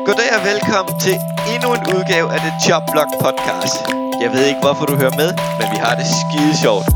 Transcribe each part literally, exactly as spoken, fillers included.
Goddag og velkommen til endnu en udgave af The Chop Block Podcast. Jeg ved ikke hvorfor du hører med, men vi har det skide sjovt.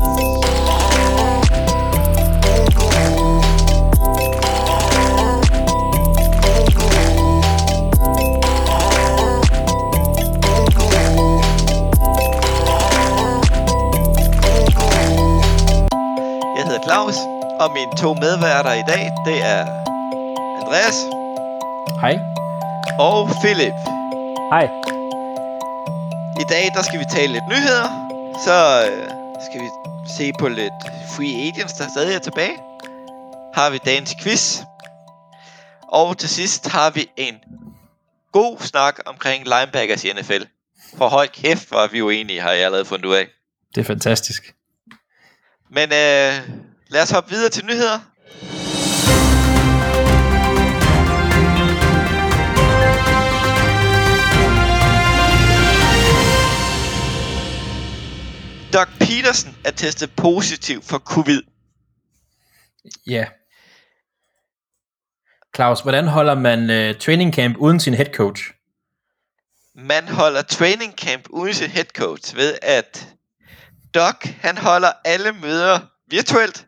Jeg hedder Claus, og mine to medværter i dag, det er Andreas. Hej. Og Philip. Hej. I dag der skal vi tale lidt nyheder. Så øh, skal vi se på lidt free agents, der stadig er tilbage. Har vi dagens quiz. Og til sidst har vi en god snak omkring linebackers i N F L. For hold kæft, hvor er vi uenige, har jeg allerede fundet ud af. Det er fantastisk. Men øh, lad os hoppe videre til nyheder. Doug Peterson er testet positiv for covid. Ja. Claus, hvordan holder man uh, training camp uden sin head coach? Man holder training camp uden sin head coach ved at Doug, han holder alle møder virtuelt.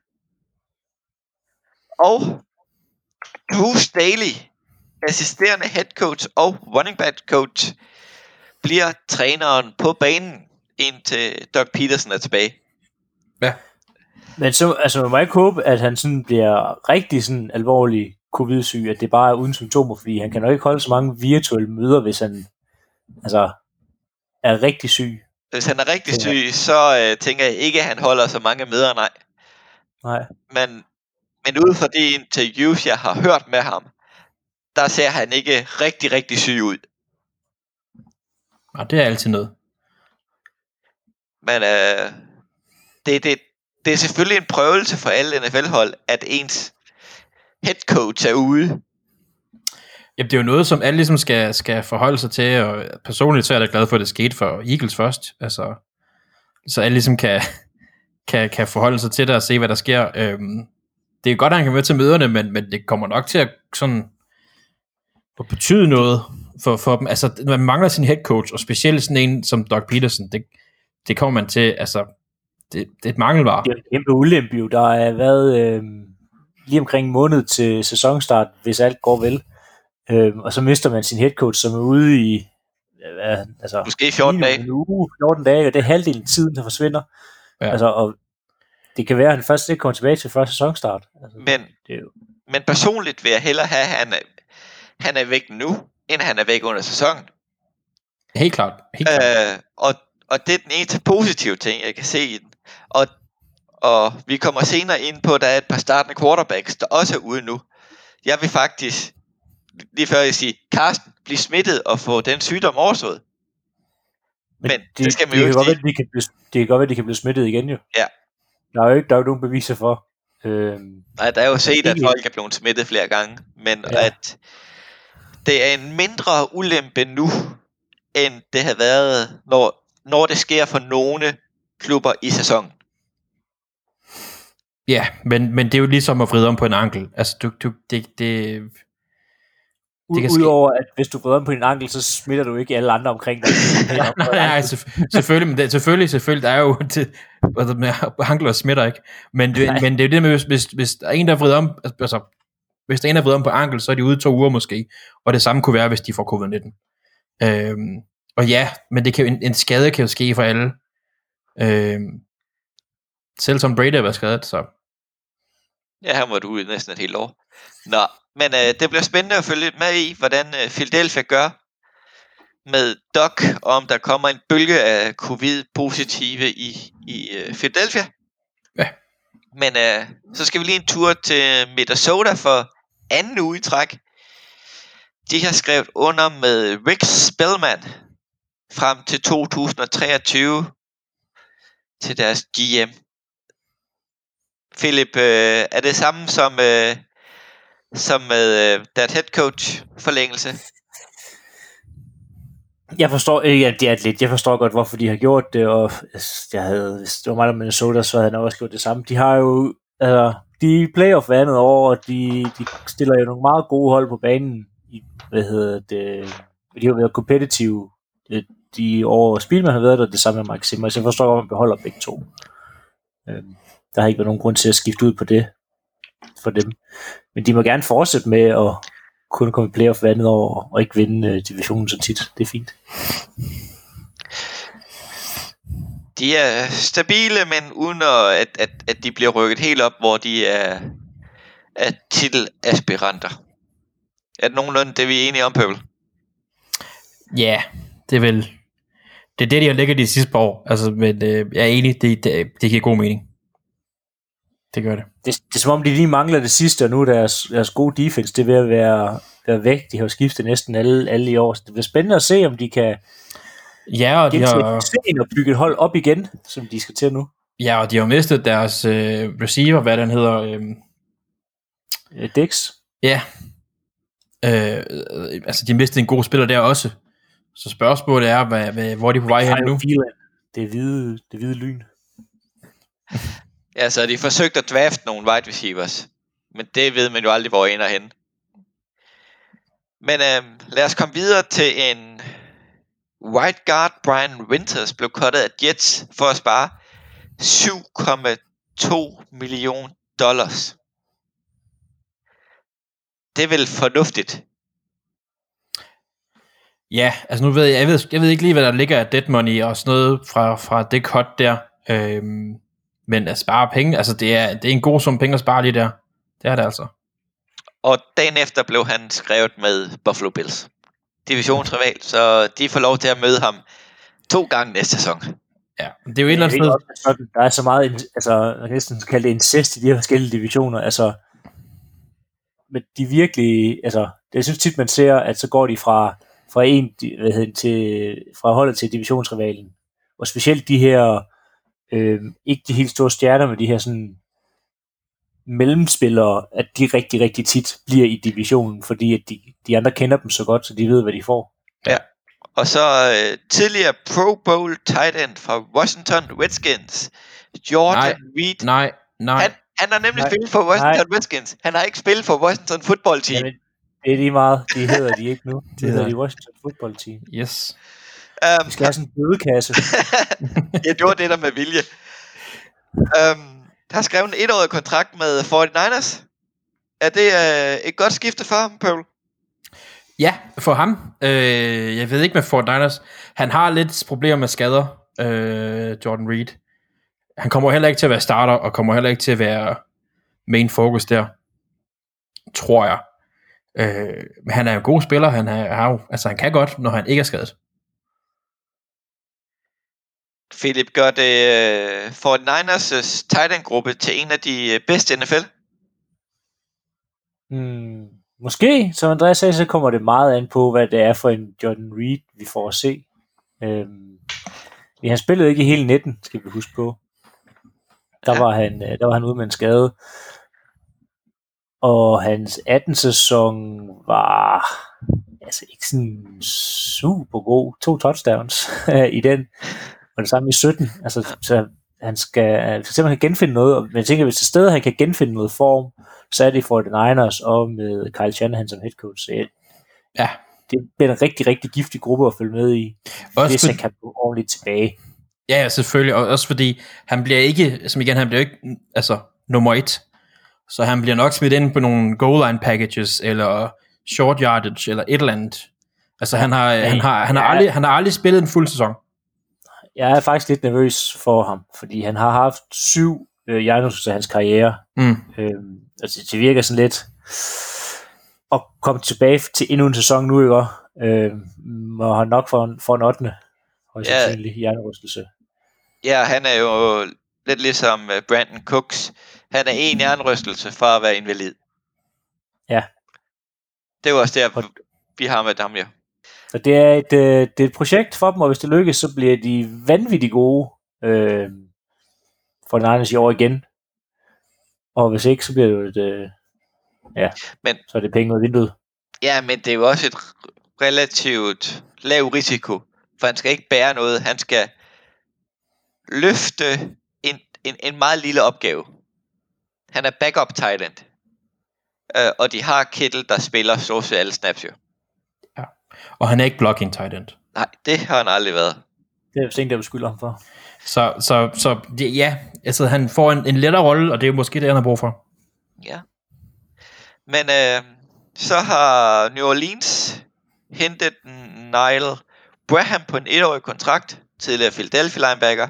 Og Drew Staley, assisterende head coach og running back coach, bliver træneren på banen, indtil Doug Peterson er tilbage. Ja. Men så, altså man må ikke håbe, at han sådan bliver rigtig sådan alvorlig covid-syg, at det bare er uden symptomer, fordi han kan nok ikke holde så mange virtuelle møder, hvis han altså er rigtig syg. Hvis han er rigtig syg, så øh, tænker jeg ikke, at han holder så mange møder, nej. Nej. Men, men ud fra de interviews, jeg har hørt med ham, der ser han ikke rigtig, rigtig syg ud. Og det er altid noget. Men øh, det, det, det er selvfølgelig en prøvelse for alle N F L-hold, at ens head coach er ude. Jamen, det er jo noget, som alle ligesom skal, skal forholde sig til, og personligt så er jeg da glad for, at det skete for Eagles først. Altså, så alle ligesom kan, kan, kan forholde sig til det og se, hvad der sker. Øhm, det er godt, at han kan med til møderne, men, men det kommer nok til at, sådan, at betyde noget for, for dem. Altså, man mangler sin head coach, og specielt sådan en som Doug Peterson, det, det kommer man til, altså, det, det er et mangelvare. Det er en kæmpe ulempe jo. Der er været øh, lige omkring en måned til sæsonstart, hvis alt går vel. Øh, og så mister man sin head coach, som er ude i øh, altså, måske fjorten dage. En uge, fjorten dage, og det er halvdelen af tiden, der forsvinder. Ja. Altså, og det kan være, at han først ikke kommer tilbage til første sæsonstart. Altså, men, det er jo... men personligt vil jeg hellere have, at han er, han er væk nu, end han er væk under sæsonen. Helt klart. Helt klart. Øh, og, og det er den eneste positive ting, jeg kan se i den. Og, og vi kommer senere ind på, at der er et par startende quarterbacks, der også er ude nu. Jeg vil faktisk, lige før jeg siger, Carsten, blive smittet og få den sygdom overstået. Men, Men det, det skal man jo ikke sige. De kan blive, det kan godt være, at de kan blive smittet igen jo. Ja. Der er jo ikke, der er jo nogen beviser for. Øhm, Nej, der er jo set, at folk er blevet smittet flere gange. Men ja. At det er en mindre ulempe nu, end det har været, når, når det sker for nogle klubber i sæsonen. Ja, men, men det er jo ligesom at vride om på en ankel. Altså, du, du, det, det, det kan Udover at hvis du vrider om på din ankel, så smitter du ikke alle andre omkring dig. nej, nej, nej, selvfølgelig, men det, selvfølgelig, selvfølgelig, der er jo det, altså, med ankler smitter ikke. Men det, men det er jo det med, hvis, hvis, hvis der er en, der vrider om, altså, hvis der er en, der vrider om på ankel, så er de ude to uger måske. Og det samme kunne være, hvis de får covid nitten. Øhm, og ja, men det kan, en, en skade kan jo ske for alle. Øhm, selv som Brady har været skadet, så... Ja, han var ude næsten et helt år. Nå, men øh, det bliver spændende at følge lidt med i, hvordan øh, Philadelphia gør med Doug, og om der kommer en bølge af covid-positive i, i øh, Philadelphia. Ja. Men øh, så skal vi lige en tur til Minnesota for anden uge i træk. De har skrevet under med Rick Spellman frem til to tusind og treogtyve til deres G M. Philip, øh, er det samme som, øh, som med øh, deres head coach forlængelse? Jeg forstår ikke, at det er lidt. Jeg forstår godt, hvorfor de har gjort det, og jeg havde, hvis det var mig, der Minnesota, så havde han også gjort det samme. De har jo, altså, de er playoff hver andet år, og de, de stiller jo nogle meget gode hold på banen i hvad hedder det, de har været competitive de år, Spielmann har været der, det samme med Mike Zimmer, så jeg forstår godt, at man beholder begge to. Øhm, der har ikke været nogen grund til at skifte ud på det for dem. Men de må gerne fortsætte med at kunne komme i playoff hver andet år, og ikke vinde uh, divisionen så tit. Det er fint. De er stabile, men uden at, at, at de bliver rykket helt op, hvor de er, er titelaspiranter. Er det nogenlunde det, vi er enige om, Pøbel? Ja, yeah, det er vel... Det er det, de har ligget de sidste par år. Altså, men øh, jeg er enig, det, det, det giver god mening. Det gør det. det. Det er som om, de lige mangler det sidste, og nu deres, deres gode defense, det er ved at være, være væk. De har jo skiftet næsten alle, alle i år. Så det bliver spændende at se, om de kan ja, og de har... og bygge et hold op igen, som de skal til nu. Ja, og de har mistet deres øh, receiver, hvad den hedder. Øh... Dix. Ja. Øh, øh, altså, de mistede en god spiller der også. Så spørgsmålet er, hvad, hvad, hvor er de på vej hen nu? Det er hvide, det er hvide lyn. Ja, så de forsøgt at drafte nogle wide receivers. Men det ved man jo aldrig, hvor ender hen. Men øh, lad os komme videre til en right guard. Brian Winters blev cuttet af Jets for at spare syv komma to millioner dollars. Det er vel fornuftigt. Ja, altså nu ved jeg, jeg ved, jeg ved ikke lige, hvad der ligger af dead money og sådan noget fra, fra det cut der. Øhm, men at spare penge, altså det er, det er en god sum penge at spare lige der. Det er det altså. Og dagen efter blev han skrevet med Buffalo Bills. Divisionsrival, så de får lov til at møde ham to gange næste sæson. Ja, det er jo et eller andet sted. Der er så meget, altså man kan næsten kalde det incest i de her forskellige divisioner, altså men de virkelig, altså det jeg synes tit man ser, at så går de fra fra en hvad hedder, til fra holdet til divisionsrivalen, og specielt de her øh, ikke de helt store stjerner, men de her sådan mellemspillere, at de rigtig rigtig tit bliver i divisionen, fordi at de, de andre kender dem så godt, så de ved hvad de får. Ja. Og så øh, tidligere Pro Bowl tight end fra Washington Redskins, Jordan nej, Reed. Nej, nej. Han, han har nemlig nej, spillet for Washington nej. Redskins. Han har ikke spillet for Washington Football Team. Jamen, det er lige meget. De hedder de ikke nu. De hedder de Washington Football Team. Yes. Um, Vi skal have sådan en bødekasse. Jeg gjorde det der med vilje. Um, der har skrevet en etårig kontrakt med forty-niners. Er det uh, et godt skifte for ham, Paul? Ja, for ham. Øh, jeg ved ikke med forty-niners. Han har lidt problemer med skader, øh, Jordan Reed. Han kommer heller ikke til at være starter, og kommer heller ikke til at være main focus der, tror jeg. Øh, men han er en god spiller. Han, er, har jo, altså, han kan godt, når han ikke er skadet. Philip, gør det uh, forty-niners' tight end gruppe til en af de bedste i N F L? Hmm, måske, som Andreas sagde, så kommer det meget an på, hvad det er for en Jordan Reed, vi får at se. Øhm, han spillede ikke i hele nitten, skal vi huske på. Der, ja. var han, der var han ude med en skade. Og hans atten-sæson var altså ikke sådan super god. To touchdowns i den. Og det samme i sytten. Altså, så han skal for eksempel kan genfinde noget. Men jeg tænker, hvis det sted, han kan genfinde noget form, så er det for forty-niners og med Kyle Shanahan som head coach. Så ja. Det bliver en rigtig, rigtig giftig gruppe at følge med i, også hvis for... han kan gå ordentligt tilbage. Ja, ja, selvfølgelig. Og også fordi, han bliver ikke, som igen, han bliver ikke, altså, nummer et. Så han bliver nok smidt ind på nogle goal line packages, eller short yardage, eller et eller andet. Altså, han har, ja, han har, han har, ja. aldrig, han har aldrig spillet en fuld sæson. Jeg er faktisk lidt nervøs for ham, fordi han har haft syv øh, hjernerystelser af hans karriere. Mm. Øhm, altså, det virker sådan lidt at komme tilbage til endnu en sæson nu, ikke? Øhm, og han nok for en, for en ottende højst sandsynlig hjernerystelse. Ja, han er jo lidt ligesom Brandon Cooks. Han er en hjernerystelse fra at være invalid. Ja. Det er jo også der, vi har med dem, ja. Så det er, et, det er et projekt for dem, og hvis det lykkes, så bliver de vanvittigt gode øh, for den Niners i år igen. Og hvis ikke, så bliver det jo et, øh, ja, men, så er det penge ud af vinduet. Ja, men det er jo også et relativt lav risiko, for han skal ikke bære noget. Han skal løfte en, en, en meget lille opgave. Han er backup tight end. Uh, og de har Kittle, der spiller så til alle snaps jo. Og han er ikke blocking tight end. Nej, det har han aldrig været. Det er vist ingen, der beskylder ham for. Så, så, så det, ja, altså han får en, en lettere rolle, og det er måske det, han har brug for. Ja. Men øh, så har New Orleans hentet Nile Braham på en etårig kontrakt, tidligere Philadelphia linebacker.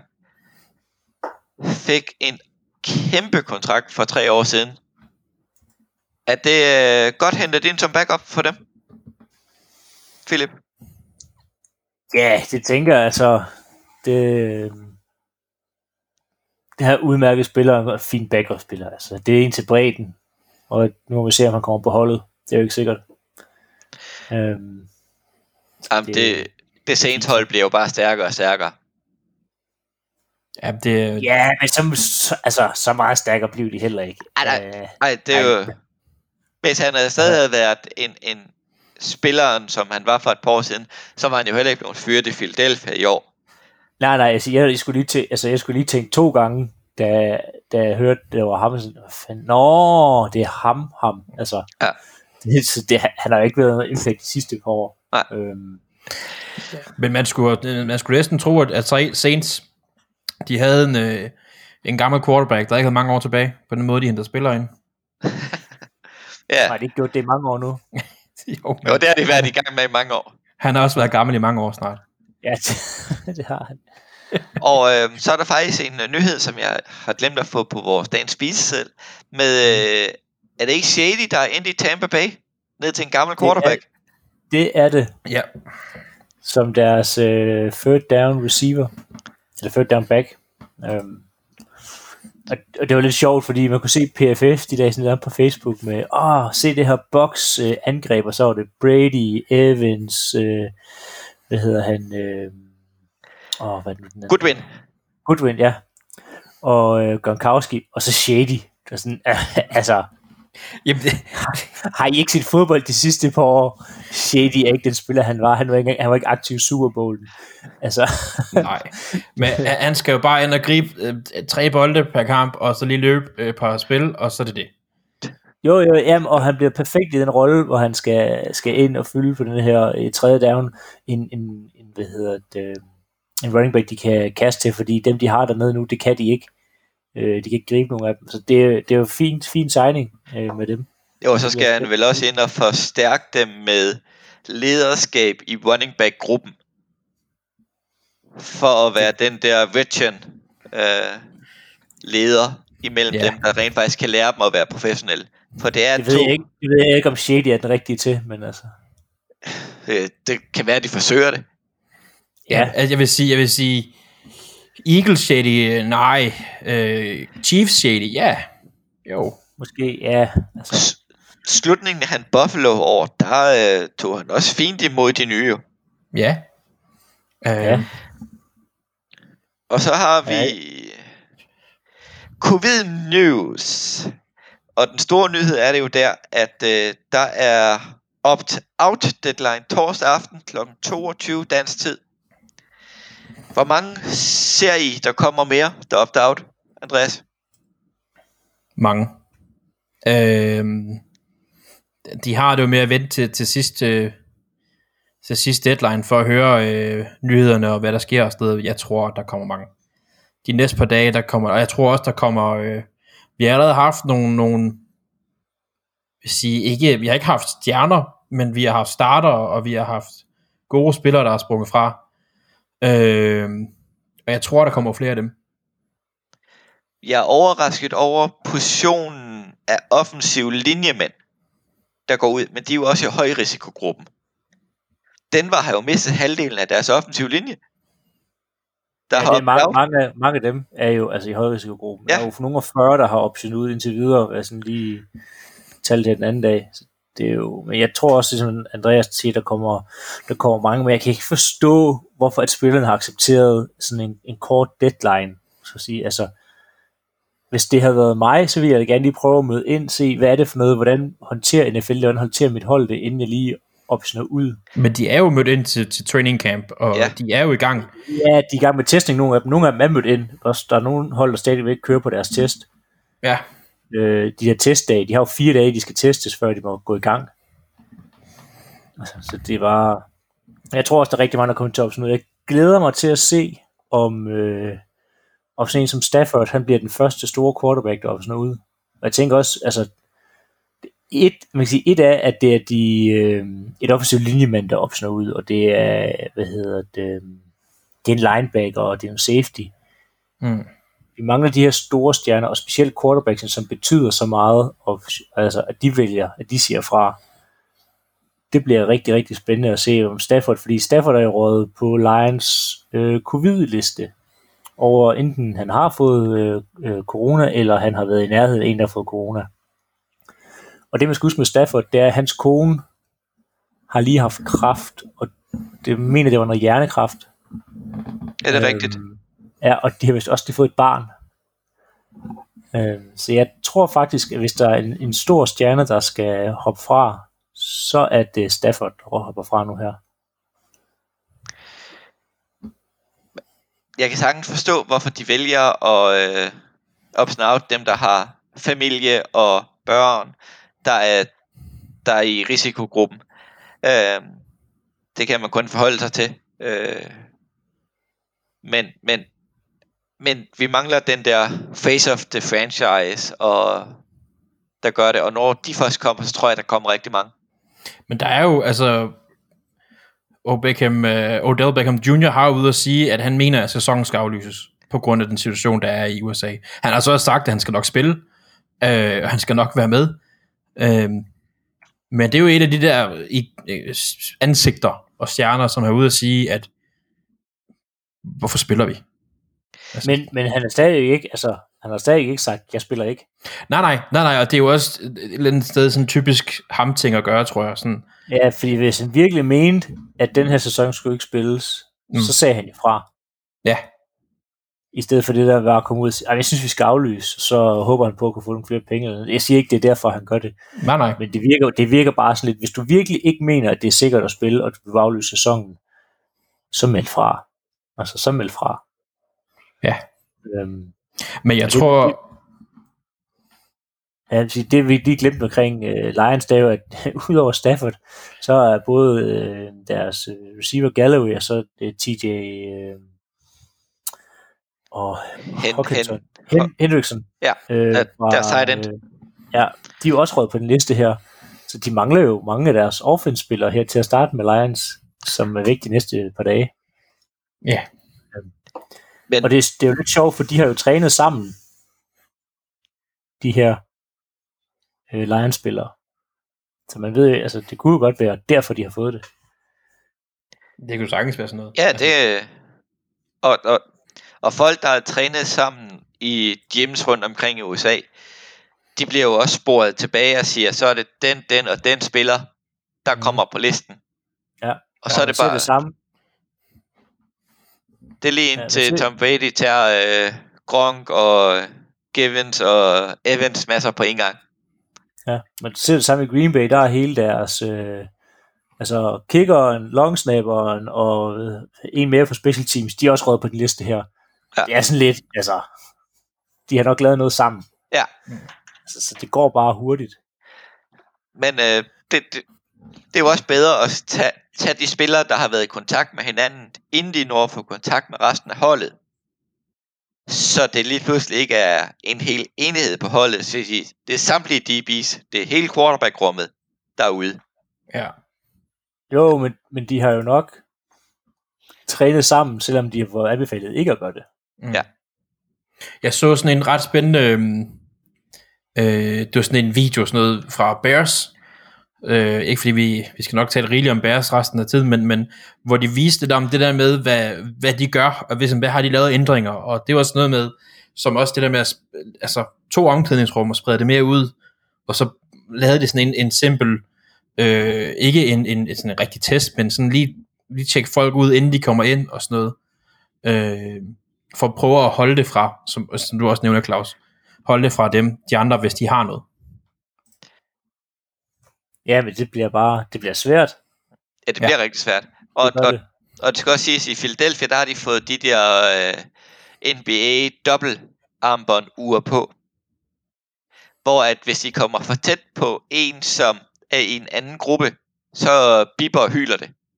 Fik en kæmpe kontrakt for tre år siden. Er det øh, godt hentet ind som backup for dem, Philip? Ja, det tænker jeg altså. Det, det her udmærket spiller og fin backup-spiller. Altså, det er en til bredden. Og nu må vi se, om han kommer på holdet. Det er jo ikke sikkert. Øhm, Jamen, det, det, det Saints hold bliver jo bare stærkere og stærkere. Ja, det, ja, men så, så, altså, så meget stærkere bliver de heller ikke. Ej, nej, øh, ej, det er jo... Hvis han havde stadig havde været en, en spilleren, som han var for et par år siden, så var han jo heller ikke blevet fyret i Philadelphia i år. Nej, nej, altså, jeg, jeg, skulle lige tæ- altså, jeg skulle lige tænke to gange, da, da jeg hørte, det var ham. Sådan, nå, det er ham, ham. Altså, ja. det, så det, han har jo ikke været indflægt de sidste par år. Nej. Øhm. Men man skulle, man skulle næsten tro, at Saints, de havde en, øh, en gammel quarterback, der ikke havde mange år tilbage, på den måde, de hentede spillere ind. Ja. Nej, det ikke gjort det i mange år nu. jo, jo, det har de været i gang med i mange år. Han har også været gammel i mange år snart. Ja, det, det har han. Og øh, så er der faktisk en uh, nyhed, som jeg har glemt at få på vores dagens spiseseddel. Med, øh, er det ikke Shady, der er endt i Tampa Bay? Ned til en gammel quarterback? Det er det. Er det. Ja. Som deres øh, third down receiver. Eller third down back. Um, og, og det var lidt sjovt, fordi man kunne se P F F, de der sådan der på Facebook med, åh, se det her box øh, angreb, og så var det Brady, Evans, øh, hvad hedder han, øh, åh, hvad er det, den Goodwin. Goodwin, ja. Og øh, Gronkowski, og så Shady. Og sådan, altså, Jamen, det... har I ikke set fodbold de sidste par år? Shady er ikke den spiller, han var. Han var ikke, han var ikke aktiv i Super Bowlen. Altså. Nej, men han skal jo bare ind og gribe øh, tre bolde per kamp, og så lige løbe øh, par spil, og så er det det. Jo, jo, jamen, og han bliver perfekt i den rolle, hvor han skal, skal ind og fylde på den her i tredje down, en, en, en, hvad hedder det, en running back, de kan kaste til, fordi dem, de har dernede nu, det kan de ikke. Øh, de kan ikke gribe nogen af dem, så det, det er jo fint, fin signing øh, med dem. Jo, så skal han vel også ind og forstærke dem med lederskab i running back gruppen, for at være den der veteran øh, leder imellem yeah. dem, der rent faktisk kan lære dem at være professionelle. For det er det ved, to... jeg ikke, det ved jeg ikke, om Shady er den rigtige til, men altså. Det, det kan være, at de forsøger det. Ja, altså jeg vil sige, jeg vil sige, Eagles Shady, nej. Øh, Chiefs Shady, ja. Jo. Måske, ja. Altså. Slutningen af han Buffalo år, der øh, tog han også fint imod de nye. Ja. Øh. Ja. Og så har vi ja. Covid News. Og den store nyhed er det jo der, at øh, der er opt-out deadline torsdag aften klokken toogtyve dansk tid. Hvor mange ser I, der kommer mere, der opt-out, Andreas? Mange. Øh, de har det jo med at vente til, til sidste øh, til sidste deadline for at høre øh, nyhederne og hvad der sker afsted. Jeg tror, der kommer mange. De næste par dage, der kommer, og jeg tror også, der kommer, øh, vi har allerede haft nogle, nogle vil sige, ikke, vi har ikke haft stjerner, men vi har haft starter, og vi har haft gode spillere, der er sprunget fra. Øh, og jeg tror, der kommer flere af dem. Jeg er overrasket over positionen af offensive linjemænd, der går ud, men de er jo også i højrisikogruppen. Denver har jo mistet halvdelen af deres offensive linje. Der ja, har det er mange, mange, mange af dem er jo altså i højrisikogruppen. Ja. Der er jo for nogle af fyrre, der har option ud indtil videre, altså lige talt det den anden dag. Så det er jo, men jeg tror også, som Andreas siger, der kommer, der kommer mange, men jeg kan ikke forstå, hvorfor at spillerne har accepteret sådan en, en kort deadline. Så at sige, altså, hvis det havde været mig, så ville jeg gerne lige prøve at møde ind, se, hvad er det for noget, hvordan håndterer N F L, hvordan håndterer mit hold det, inden jeg lige optioner ud. Men de er jo mødt ind til, til training camp, og ja. De er jo i gang. Ja, de er i gang med testing, nogle af dem. Nogle af dem er mødt ind. Også, der er nogle hold, der stadigvæk kører på deres test. Ja. Øh, de her testdage, de har jo fire dage, de skal testes, før de må gå i gang. Altså, så det var... Jeg tror også, der er rigtig mange, der kommer til at opsnue. Jeg glæder mig til at se, om, øh, om sådan en som Stafford, han bliver den første store quarterback, der opsnue ud. Og jeg tænker også, altså, et, man kan sige, et er, at det er de, øh, et offensivt linjemand, der opsnue ud, og det er, hvad hedder det, det er en linebacker, og det er en safety. Mm. Vi mangler de her store stjerner, og specielt quarterbacks, som betyder så meget, og, altså, at de vælger, at de siger fra. Det bliver rigtig, rigtig spændende at se om Stafford, fordi Stafford er jo rådet på Lions øh, covid-liste over enten han har fået øh, øh, corona, eller han har været i nærheden af en, der har fået corona. Og det man skal huske med Stafford, det er, at hans kone har lige haft kræft, og det mener, det var noget hjernekræft. Er det øhm, rigtigt? Ja, og de har vist også de fået et barn. Øhm, så jeg tror faktisk, at hvis der er en, en stor stjerne, der skal hoppe fra, så er det Stafford, der hopper fra nu her. Jeg kan sagtens forstå, hvorfor de vælger at øh, opsnave dem, der har familie og børn, der er, der er i risikogruppen. Øh, det kan man kun forholde sig til. Øh, men, men, men vi mangler den der face of the franchise, og der gør det. Og når de først kommer, så tror jeg, der kommer rigtig mange. Men der er jo, altså, O. Beckham, uh, Odell Beckham junior har jo ude at sige, at han mener, at sæsonen skal aflyses, på grund af den situation, der er i U S A. Han har så også sagt, at han skal nok spille, øh, og han skal nok være med. Øh, men det er jo et af de der i, øh, ansigter og stjerner, som er ude at sige, at hvorfor spiller vi? Altså. Men, men han er stadig ikke, altså, han har stadig ikke sagt, jeg spiller ikke. Nej, nej, nej, nej, og det er jo også et eller andet sted sådan typisk ham-ting at gøre, tror jeg. Sådan. Ja, fordi hvis han virkelig mente, at den her sæson skulle ikke spilles, mm. så sagde han ifra. Ja. I stedet for det der var at komme ud og sige, jeg synes, vi skal aflyse, så håber han på at kunne få nogle flere penge. Jeg siger ikke, det er derfor, han gør det. Nej, nej. Men det virker, det virker bare sådan lidt, hvis du virkelig ikke mener, at det er sikkert at spille, og du vil aflyse sæsonen, så meld fra. Altså, så meld fra. Ja. Øhm, Men jeg det, tror... Det, ja, det vi lige glemte omkring uh, Lions, det er jo, at udover Stafford, så er både uh, deres uh, receiver Galloway, og så det T J uh, og Hen, Hawkinson, Hen, Hen, Hendrickson. Ja, uh, der, fra, der er side end. Uh, ja, de er jo også røget på den liste her, så de mangler jo mange af deres offense-spillere her til at starte med Lions, som er vigtige næste par dage. Ja. Yeah. Men, og det, det er jo lidt sjovt, for de har jo trænet sammen, de her øh, Lions-spillere. Så man ved, altså det kunne jo godt være derfor, de har fået det. Det kunne sagtens være sådan noget. Ja, det og, og, og folk, der har trænet sammen i gyms rundt omkring i U S A, de bliver jo også sporet tilbage og siger, så er det den, den og den spiller, der mm. kommer på listen. Ja, og så ja, er det bare det samme. Det er lige indtil ja, Tom Brady tager øh, Gronk og Givens og Evans masser på en gang. Ja, men du ser det samme i Green Bay, der er hele deres øh, altså kickeren, longsnapperen og øh, en mere for special teams, de er også røget på den liste her. Ja. Det er sådan lidt, altså de har nok lavet noget sammen. Ja. Altså, så det går bare hurtigt. Men øh, det, det, det er jo også bedre at tage, tage de spillere, der har været i kontakt med hinanden, inden de når at få kontakt med resten af holdet. Så det lige pludselig ikke er en hel enhed på holdet. Så det er samtlige D B's, det er hele quarterback-rummet derude. Ja. Jo, men, men de har jo nok trænet sammen, selvom de har fået anbefalet ikke at gøre det. Mm. Ja. Jeg så sådan en ret spændende, øh, det var sådan en video sådan noget fra Bears. Øh, ikke fordi vi, vi skal nok tale rigeligt om Bears resten af tiden, men, men hvor de viste det om det der med, hvad, hvad de gør, og hvis, hvad har de lavet ændringer, og det var sådan noget med, som også det der med, at, altså to omklædningsrum og sprede det mere ud, og så lavede de sådan en, en simpel, øh, ikke en, en, sådan en rigtig test, men sådan lige, lige tjekke folk ud, inden de kommer ind, og sådan noget, øh, for at prøve at holde det fra, som, som du også nævner, Claus, holde det fra dem, de andre, hvis de har noget. Ja, men det bliver bare, det bliver svært. Ja, det bliver ja. rigtig svært. Og, det og, og det skal også siges, i Philadelphia, der har de fået de der øh, N B A dobbelt armbånd uger på. Hvor at hvis de kommer for tæt på en, som er i en anden gruppe, så biber og hyler det.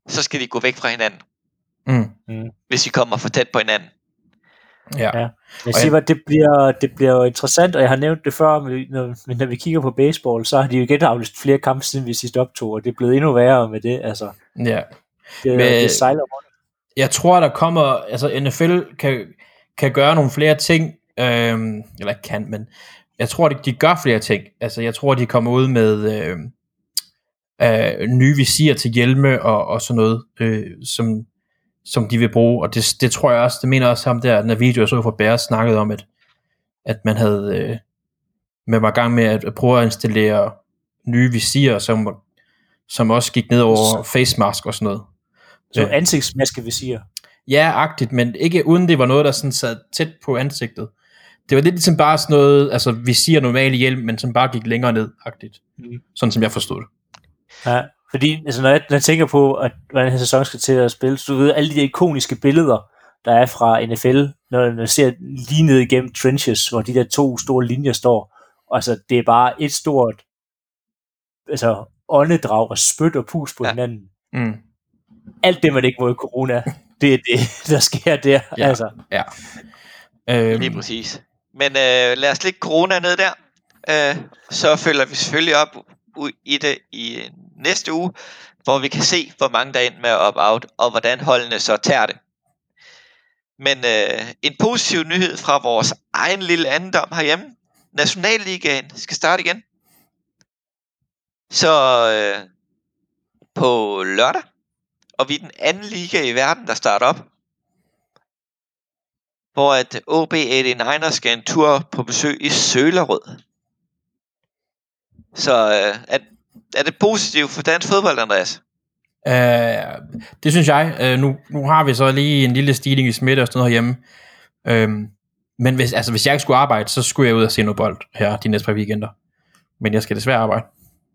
så skal de gå væk fra hinanden, Mm. Mm. hvis de kommer for tæt på hinanden. Ja. Ja. Jeg siger, at det bliver, det bliver jo interessant, og jeg har nævnt det før, men når, når vi kigger på baseball, så har de jo igen aflyst flere kampe, siden vi sidst optog, og det er blevet endnu værre med det. Altså, Ja. det, Men- det sejler rundt. Jeg tror, der kommer, altså N F L kan, kan gøre nogle flere ting, øhm, eller kan, men jeg tror, de, de gør flere ting. Altså, jeg tror, de kommer ud med øh, øh, nye visirer til hjelme og, og sådan noget, øh, som, som de vil bruge, og det, det tror jeg også, det mener også ham der, når video jeg så fra Bears snakkede om, at, at man havde, øh, man var i gang med at, at prøve at installere nye visirer, som, som også gik ned over face mask og sådan noget. Så Øh. ansigtsmaske, vi siger. Ja, agtigt, men ikke uden det var noget, der sådan sad tæt på ansigtet. Det var lidt ligesom bare sådan noget, altså vi siger normalt hjelm, men som bare gik længere ned, agtigt. Mm. Sådan som jeg forstod det. Ja, fordi altså, når, jeg, når jeg tænker på, at hvordan en sæson skal til at spille, så du ved, alle de der ikoniske billeder, der er fra N F L, når man ser lige ned igennem trenches, hvor de der to store linjer står, altså det er bare et stort altså åndedrag og spyt og pus på Ja. ja. hinanden. Mm. Alt det, man ikke må i corona, det er det, der sker der. Ja. Altså. Ja. Øhm, Lige præcis. Men øh, lad os lægge corona ned der. Øh, så følger vi selvfølgelig op ud i det i øh, næste uge, hvor vi kan se, hvor mange der er ind med opt-out, og hvordan holdene så tager det. Men øh, en positiv nyhed fra vores egen lille andendom herhjemme. Nationalligaen skal starte igen. Så øh, på lørdag, og vi er den anden liga i verden, der starter op. Hvor at O B otteoghalvfems skal en tur på besøg i Sølerød. Så øh, er, er det positivt for dansk fodbold, Andreas? øh, det synes jeg. Øh, nu, nu har vi så lige en lille stigning i smitte og sådan noget herhjemme. Øhm, men hvis, altså, hvis jeg ikke skulle arbejde, så skulle jeg ud og se noget bold her de næste par weekender. Men jeg skal desværre arbejde.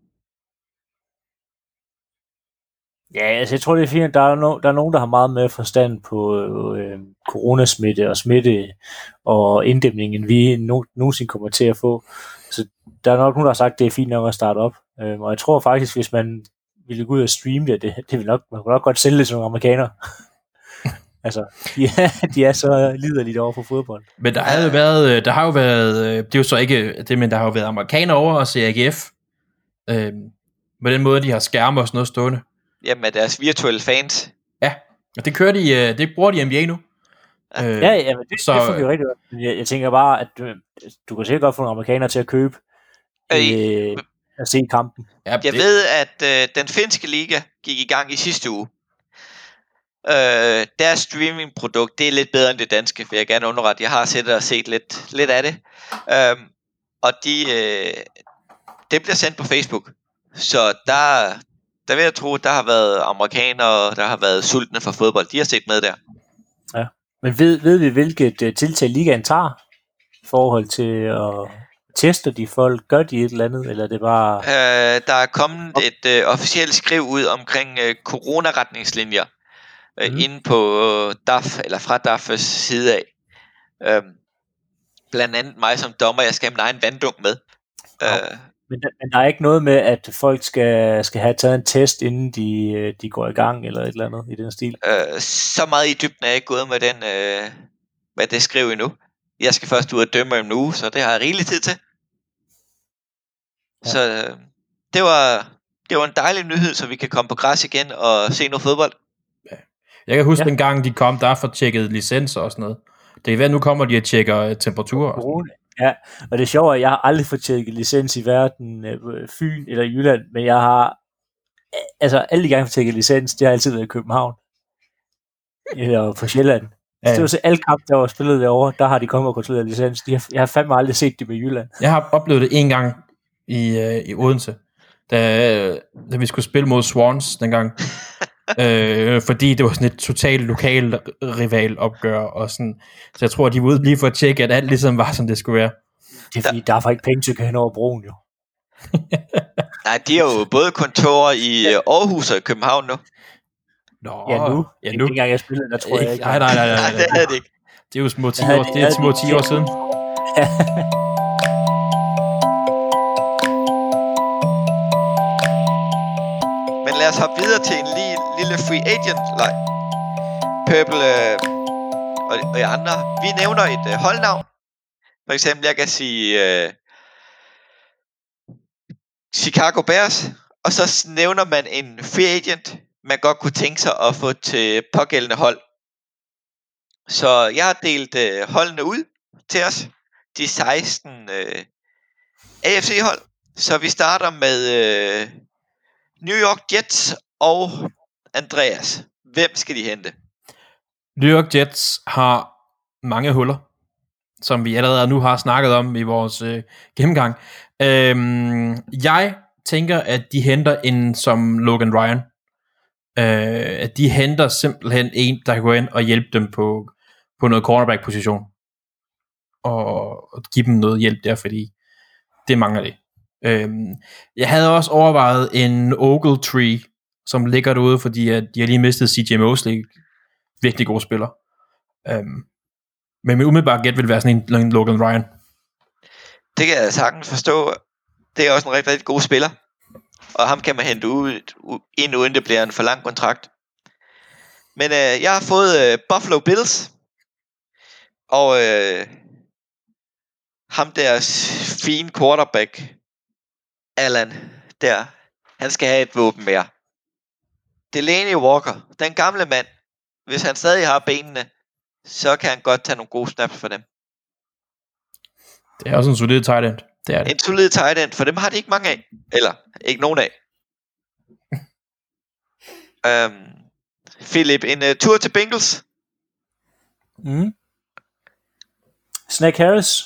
Ja, altså jeg tror det er fint, der er, no, der er nogen, der har meget mere forstand på øh, coronasmitte og smitte og inddæmning, end vi no, nogensinde kommer til at få. Så der er nok nogen, der har sagt, at det er fint nok at starte op. Øh, og jeg tror faktisk, hvis man ville gå ud og streame det, det, det vil nok, man kunne nok godt sælge det til nogle amerikanere. altså, de er, de er så liderligt over for fodbold. Men der har jo været, der har jo været, det er jo så ikke det, men der har jo været amerikanere over og se A G F. Øh, med den måde, de har skærme og sådan noget stående. Jamen med deres virtuelle fans. Ja, og det kører de, det bruger de i N B A nu. Ja. Øh, Ja, ja, men det, så- så, det fungerer rigtig godt. Men Jeg, jeg tænker bare, at du, du kan sikkert godt få nogle amerikanere til at købe Øh, øh, at se kampen. ja, Jeg det, ved, at øh, den finske liga gik i gang i sidste uge. Øh, deres streamingprodukt, det er lidt bedre end det danske, vil jeg gerne underrette. Jeg har set og set lidt, lidt af det. Øh, og de, øh, det bliver sendt på Facebook. Så der, der vil jeg tro, der har været amerikanere, der har været sultne for fodbold. De har set med der. Men ved, ved vi, hvilket uh, tiltag ligaen tager i forhold til at teste de folk? Gør de et eller andet, eller er det bare... Øh, der er kommet et øh, officielt skriv ud omkring øh, coronaretningslinjer øh, Mhm. mm. inde på øh, D A F, eller fra D A F's side af. Øh, blandt andet mig som dommer, jeg skal have min egen vanddunk med. Øh, Men, der- men der er ikke noget med, at folk skal, skal have taget en test, inden de, øh, de går i gang, eller et eller andet i den stil. øh, så meget i dybden er jeg ikke gået med, den, øh, med det skriv endnu. Jeg skal først ud og dømme om en uge, så det har jeg rigelig tid til. Ja. Så øh, det var, det var en dejlig nyhed, så vi kan komme på græs igen og se noget fodbold. jeg kan huske Ja. ja. den gang, de kom, der for tjekket licenser og sådan noget. Det kan være, nu kommer de og tjekker øh, temperaturer. og sådan noget. Corona. Ja, og det er sjovt, at jeg har aldrig fået tjekket licens i verden, øh, Fyn eller Jylland, men jeg har, øh, altså alle de gange fået tjekket licens, det har altid været i København. Eller på Sjælland. Ja. Ja. Det var så alle kampe, der var spillet derovre, der har de kommet og kontrolleret licens. De har, jeg har fandme aldrig set det med Jylland. Jeg har oplevet det en gang i, øh, i Odense, da, da vi skulle spille mod Swans dengang. øh, fordi det var sådan et totalt lokal rival opgør og sådan. Så jeg tror, de var ude lige for at tjekke, at alt ligesom var, som det skulle være. Det er fordi, der er faktisk ikke penge til at køre hen over broen, jo. Nej, de har jo både kontorer i øh, Aarhus og i København nu. Nå, Ja, nu. Ja, Ikke nu. engang jeg spillede, der tror jeg ikke. Nej, nej, nej, nej, Nej, nej, det nej. er det ikke. Det er jo små ti Ja, år, det det er er små det. ti år siden. Men lad os hoppe videre til en lige, lille free agent leg. Purple øh, og, og jeg andre, vi nævner et øh, holdnavn. For eksempel, jeg kan sige øh, Chicago Bears, og så nævner man en free agent, man godt kunne tænke sig at få til pågældende hold. Så jeg har delt øh, holdene ud til os, de seksten øh, A F C-hold. Så vi starter med øh, New York Jets og Andreas. Hvem skal de hente? New York Jets har mange huller, som vi allerede nu har snakket om i vores øh, gennemgang. Øhm, jeg tænker, at de henter en som Logan Ryan. Øh, at de henter simpelthen en, der kan gå ind og hjælpe dem på, på noget cornerback-position. Og, og give dem noget hjælp der, fordi det mangler det. Øhm, jeg havde også overvejet en Ogletree, som ligger derude, fordi at de har lige mistet C J Mosley. Virkelig god spiller. Øhm, men min umiddelbare gæt vil være sådan en, en Logan Ryan. Det kan jeg sagtens forstå. Det er også en rigtig, rigtig god spiller. Og ham kan man hente ud, ind uden det bliver en for lang kontrakt. Men øh, jeg har fået øh, Buffalo Bills. Og øh, ham deres fine quarterback, Allen, der, han skal have et våben mere. Delaney Walker, den gamle mand, hvis han stadig har benene, så kan han godt tage nogle gode snaps for dem. Det er også en solid tight end. Det er det. En solid tight end, for dem har de ikke mange af. Eller, ikke nogen af. um, Philip, en uh, tur til Bengals. Mm. Snack Harris.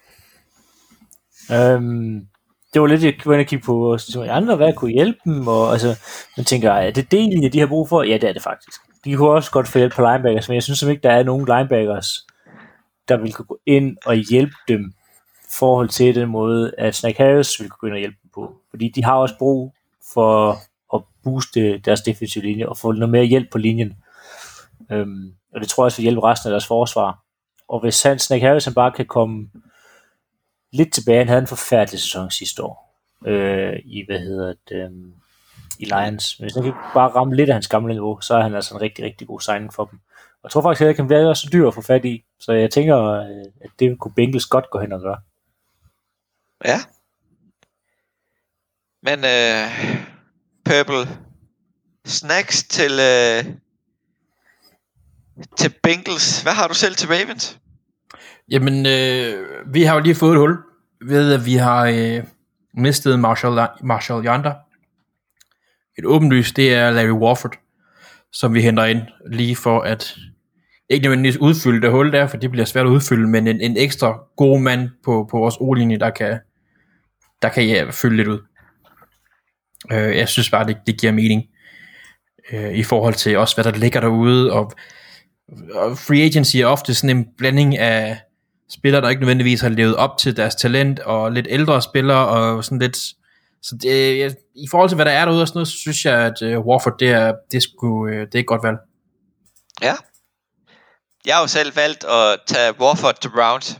Um, det var lidt, jeg kunne kigge på andre, hvad kunne hjælpe dem, og altså, man tænker, er det det, de har brug for? Ja, det er det faktisk. De kunne også godt få hjælp på linebackers, men jeg synes simpelthen ikke, der er nogen linebackers, der vil kunne gå ind og hjælpe dem i forhold til den måde, at Snack Harris vil kunne gå ind og hjælpe dem på. Fordi de har også brug for at booste deres defensive linje og få noget mere hjælp på linjen. Um, og det tror jeg også vil hjælpe resten af deres forsvar. Og hvis han, Snack Harris han bare kan komme lidt tilbage, han havde en forfærdelig sæson sidste år øh, i, hvad hedder det, um, i Lions. Men hvis han kan bare ramme lidt af hans gamle niveau, så er han altså en rigtig, rigtig god signing for dem. Og jeg tror faktisk, at det kan være så dyr at få fat i, så jeg tænker, at det kunne Bengals godt gå hen og gøre. Ja. Men øh, Purple, snacks til øh, til Bengals. Hvad har du selv til Ravens? Jamen, øh, vi har jo lige fået et hul ved, at vi har øh, mistet Marshall, Marshall Yonder. Et åbenlyst, det er Larry Warford, som vi henter ind lige for at ikke nødvendigvis udfylde det hul der, for det bliver svært at udfylde, men en, en ekstra god mand på, på vores O-linje, der kan, der kan ja, fylde lidt ud. Øh, jeg synes bare, det, det giver mening øh, i forhold til også, hvad der ligger derude, og, og free agency er ofte sådan en blanding af spillere, der ikke nødvendigvis har levet op til deres talent, og lidt ældre spillere, og sådan lidt. Så det, jeg, i forhold til, hvad der er derude og sådan noget, så synes jeg, at uh, Warford, det er, det, er sgu, uh, det er et godt valg. Ja. Jeg har jo selv valgt at tage Warford til Browns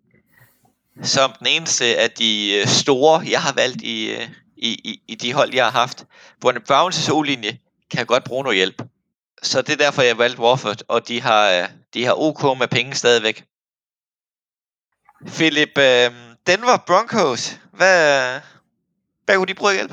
som den eneste af de store, jeg har valgt i, i, i, i de hold, jeg har haft. Hvor en Browns' O-linje kan godt bruge noget hjælp. Så det er derfor, jeg valgte Warford, og de har, de har OK med penge stadigvæk. Philip, øh, Denver Broncos, hvad, hvad kunne de bruge hjælp?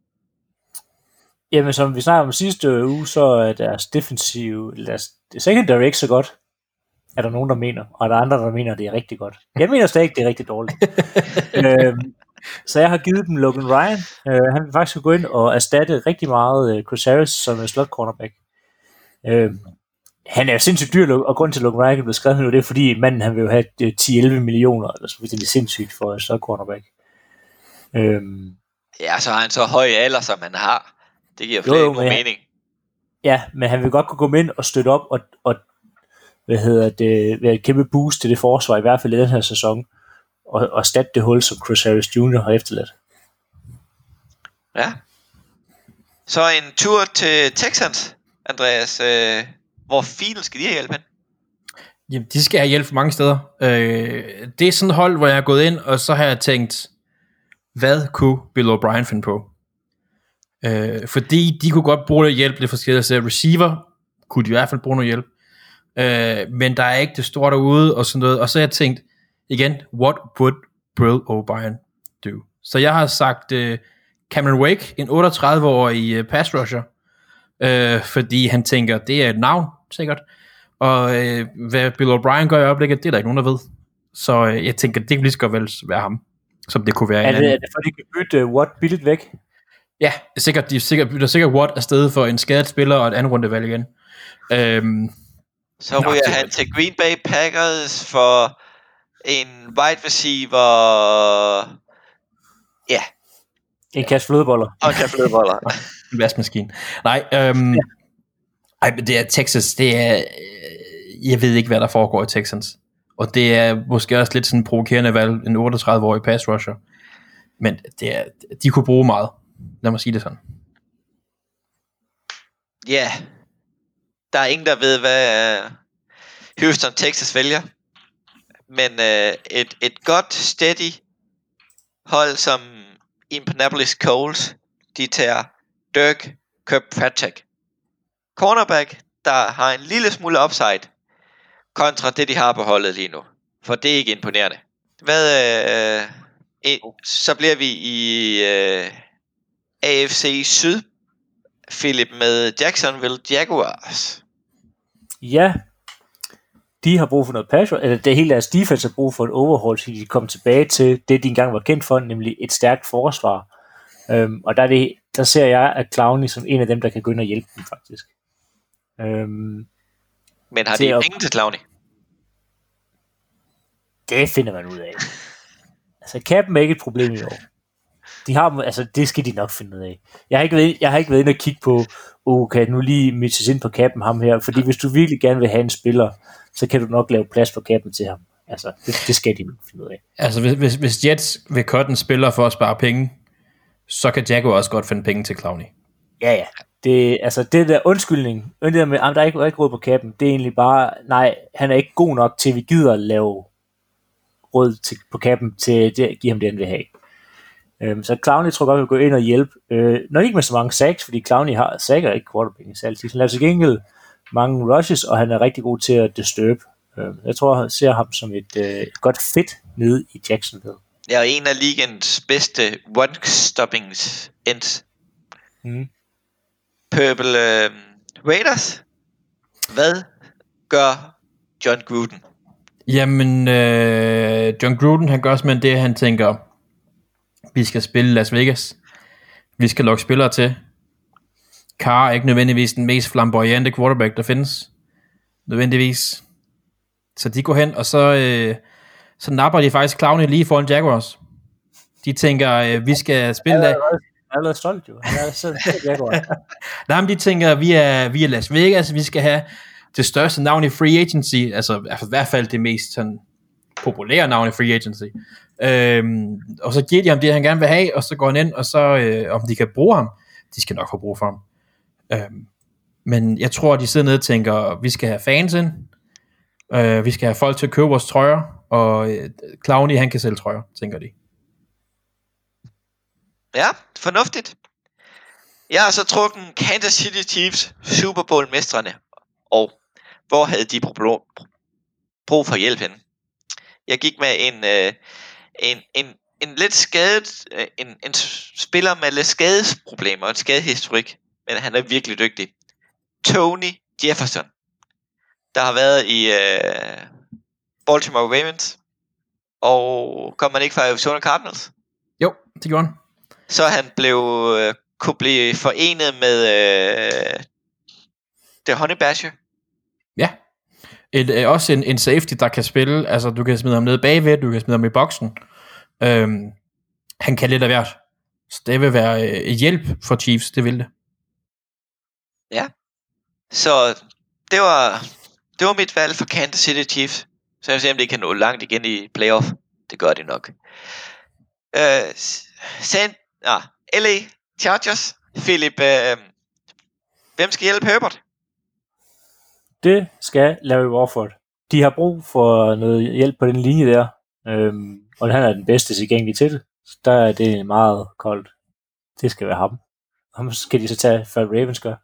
Jamen, som vi snakkede om sidste uge, så er deres defensive, deres secondary ikke så godt, er der nogen, der mener, og der er andre, der mener, at det er rigtig godt. Jeg mener stadig, det er rigtig dårligt. øhm, så jeg har givet dem Logan Ryan. Øh, han vil faktisk gå ind og erstatte rigtig meget Chris Harris som slot cornerback. Øh, han er sindssygt dyr, og grund til, at Logan Ryan blev skrevet nu, det er fordi manden han vil jo have ti til elleve millioner, eller så det er sindssygt for en slot cornerback. Øh, Ja, så har han så høj alder, som han har. Det giver flere god mening. Ja, men han vil godt kunne komme ind og støtte op og, og hvad hedder det, være et kæmpe boost til det forsvar, i hvert fald i den her sæson, og, og statte det hul, som Chris Harris junior har efterladt. Ja. Så en tur til Texans, Andreas. Øh, hvor fint skal de have hjælp hen? Jamen, de skal have hjælp mange steder. Øh, det er sådan et hold, hvor jeg er gået ind, og så har jeg tænkt, hvad kunne Bill O'Brien finde på? Øh, fordi de kunne godt bruge noget hjælp, lidt forskellige så receiver, kunne de i hvert fald bruge noget hjælp. Øh, men der er ikke det store derude, og sådan noget. Og så har jeg tænkt, igen, what would Bill O'Brien do? Så jeg har sagt uh, Cameron Wake, en otteogtredive-årig uh, pass rusher, uh, fordi han tænker, det er et navn, sikkert. Og uh, hvad Bill O'Brien gør i øjeblikket, det er der ikke nogen, der ved. Så uh, jeg tænker, det kan lige så godt vel være ham, som det kunne være. Er en det, anden. er det for, de kan bytte uh, Watt billigt væk? Ja, sikkert, de sikkert, bytter sikkert Watt afsted for en skadet spiller og et andet rundevalg igen. Um, Så ryger Nå, han til Green Bay Packers for en wide receiver. Ja. En kasse flødeboller. Og en kasse flødeboller. En vaskemaskine. Nej, øhm, ja. Ej, men det er Texas, det er, jeg ved ikke, hvad der foregår i Texans. Og det er måske også lidt sådan en provokerende valg, en otteogtredive-årig pass rusher. Men det er, de kunne bruge meget. Lad mig sige det sådan. Ja. Yeah. Der er ingen, der ved, hvad uh, Houston, Texas vælger. Men uh, et, et godt, steady hold som Indianapolis Colts, de tager Dirk Kirkpatrick. Cornerback, der har en lille smule upside, kontra det, de har på holdet lige nu. For det er ikke imponerende. Hvad, uh, en, så bliver vi i uh, A F C Syd, Philip, med Jacksonville Jaguars. Ja, de har brug for noget pass, eller det hele deres defense har brug for et overhaul, så de kommer tilbage til det, de engang var kendt for, nemlig et stærkt forsvar. Øhm, og der, er det, der ser jeg, at Clowney som en af dem, der kan gå ind og hjælpe dem, faktisk. Øhm, Men har de at, penge til Clowney? Det finder man ud af. Altså, Cap'en er ikke et problem i år. De har, altså, det skal de nok finde ud af. Jeg har ikke været, jeg har ikke været inde og kigge på, oh, kan nu lige mitches ind på Cap'en ham her, fordi hvis du virkelig gerne vil have en spiller, så kan du nok lave plads på Cap'en til ham. Altså, det, det skal de nok finde ud af. Altså, hvis, hvis, hvis Jets vil cutte en spiller for at spare penge, så kan Jaguar også godt finde penge til Clowney. Ja, ja. Det, altså, det der undskyldning, det der med, at der er ikke, er ikke råd på Cap'en, det er egentlig bare, nej, han er ikke god nok til, at vi gider at lave råd til, på Cap'en til at give ham det, han vil have. Øhm, så Clowney tror godt, vi gå ind og hjælpe. Øh, nok ikke med så mange sacks, fordi Clowney har sacker ikke quarterbacking altid. Han laver til gengæld mange rushes, og han er rigtig god til at disturb. Øh, jeg tror, jeg ser ham som et øh, godt fit nede i Jacksonville. Ja, og en af ligens bedste one-stoppings ends. Mm. Purple øh, Raiders. Hvad gør John Gruden? Jamen, øh, John Gruden, han gør simpelthen det, han tænker, vi skal spille Las Vegas. Vi skal lokke spillere til. Carr er ikke nødvendigvis den mest flamboyante quarterback, der findes. Nødvendigvis. Så de går hen, og så, øh, så napper de faktisk Clowney lige foran Jaguars. De tænker, øh, vi skal spille... Han er allerede stolt, jo. Han er selv Jaguars. Nej, men de tænker, vi er, vi er Las Vegas, vi skal have det største navn i free agency, altså i hvert fald det mest sådan, populære navn i free agency. Øhm, og så giver de ham det, han gerne vil have, og så går han ind, og så øh, om de kan bruge ham, de skal nok få brug for ham. Øhm, men jeg tror, de sidder nede og tænker, vi skal have fans ind, øh, vi skal have folk til at købe vores trøjer, og øh, Clowney, han kan sælge trøjer, tænker de. Ja, fornuftigt. Jeg har så trukken Kansas City Chiefs, Super Bowl mestrene, og hvor havde de brug for hjælp henne? Jeg gik med en øh, en en en lidt skadet en en spiller med lidt skadesproblemer og en skadehistorik, men han er virkelig dygtig. Tony Jefferson, der har været i øh, Baltimore Ravens, og kom man ikke fra Arizona Cardinals? Jo, det gjorde han. Så han blev øh, kunne blive forenet med øh, The Honey Badger. Ja. Et, øh, også en, en safety, der kan spille. Altså, du kan smide ham ned bagved, du kan smide ham i boksen. Øhm, han kan lidt af hvert. Så det vil være øh, et hjælp for Chiefs, det vil det. Ja. Så det var det var mit valg for Kansas City Chiefs. Så jeg vil se, om de kan nå langt igen i playoff. Det gør de nok. Øh, San, ah, L A Chargers. Philip, øh, hvem skal hjælpe Herbert? Det skal Larry Warford. De har brug for noget hjælp på den linje der, øhm, og han er den bedste tilgængelige til det. Der er det meget koldt. Det skal være ham. Ham skal de så tage, før Ravens gør.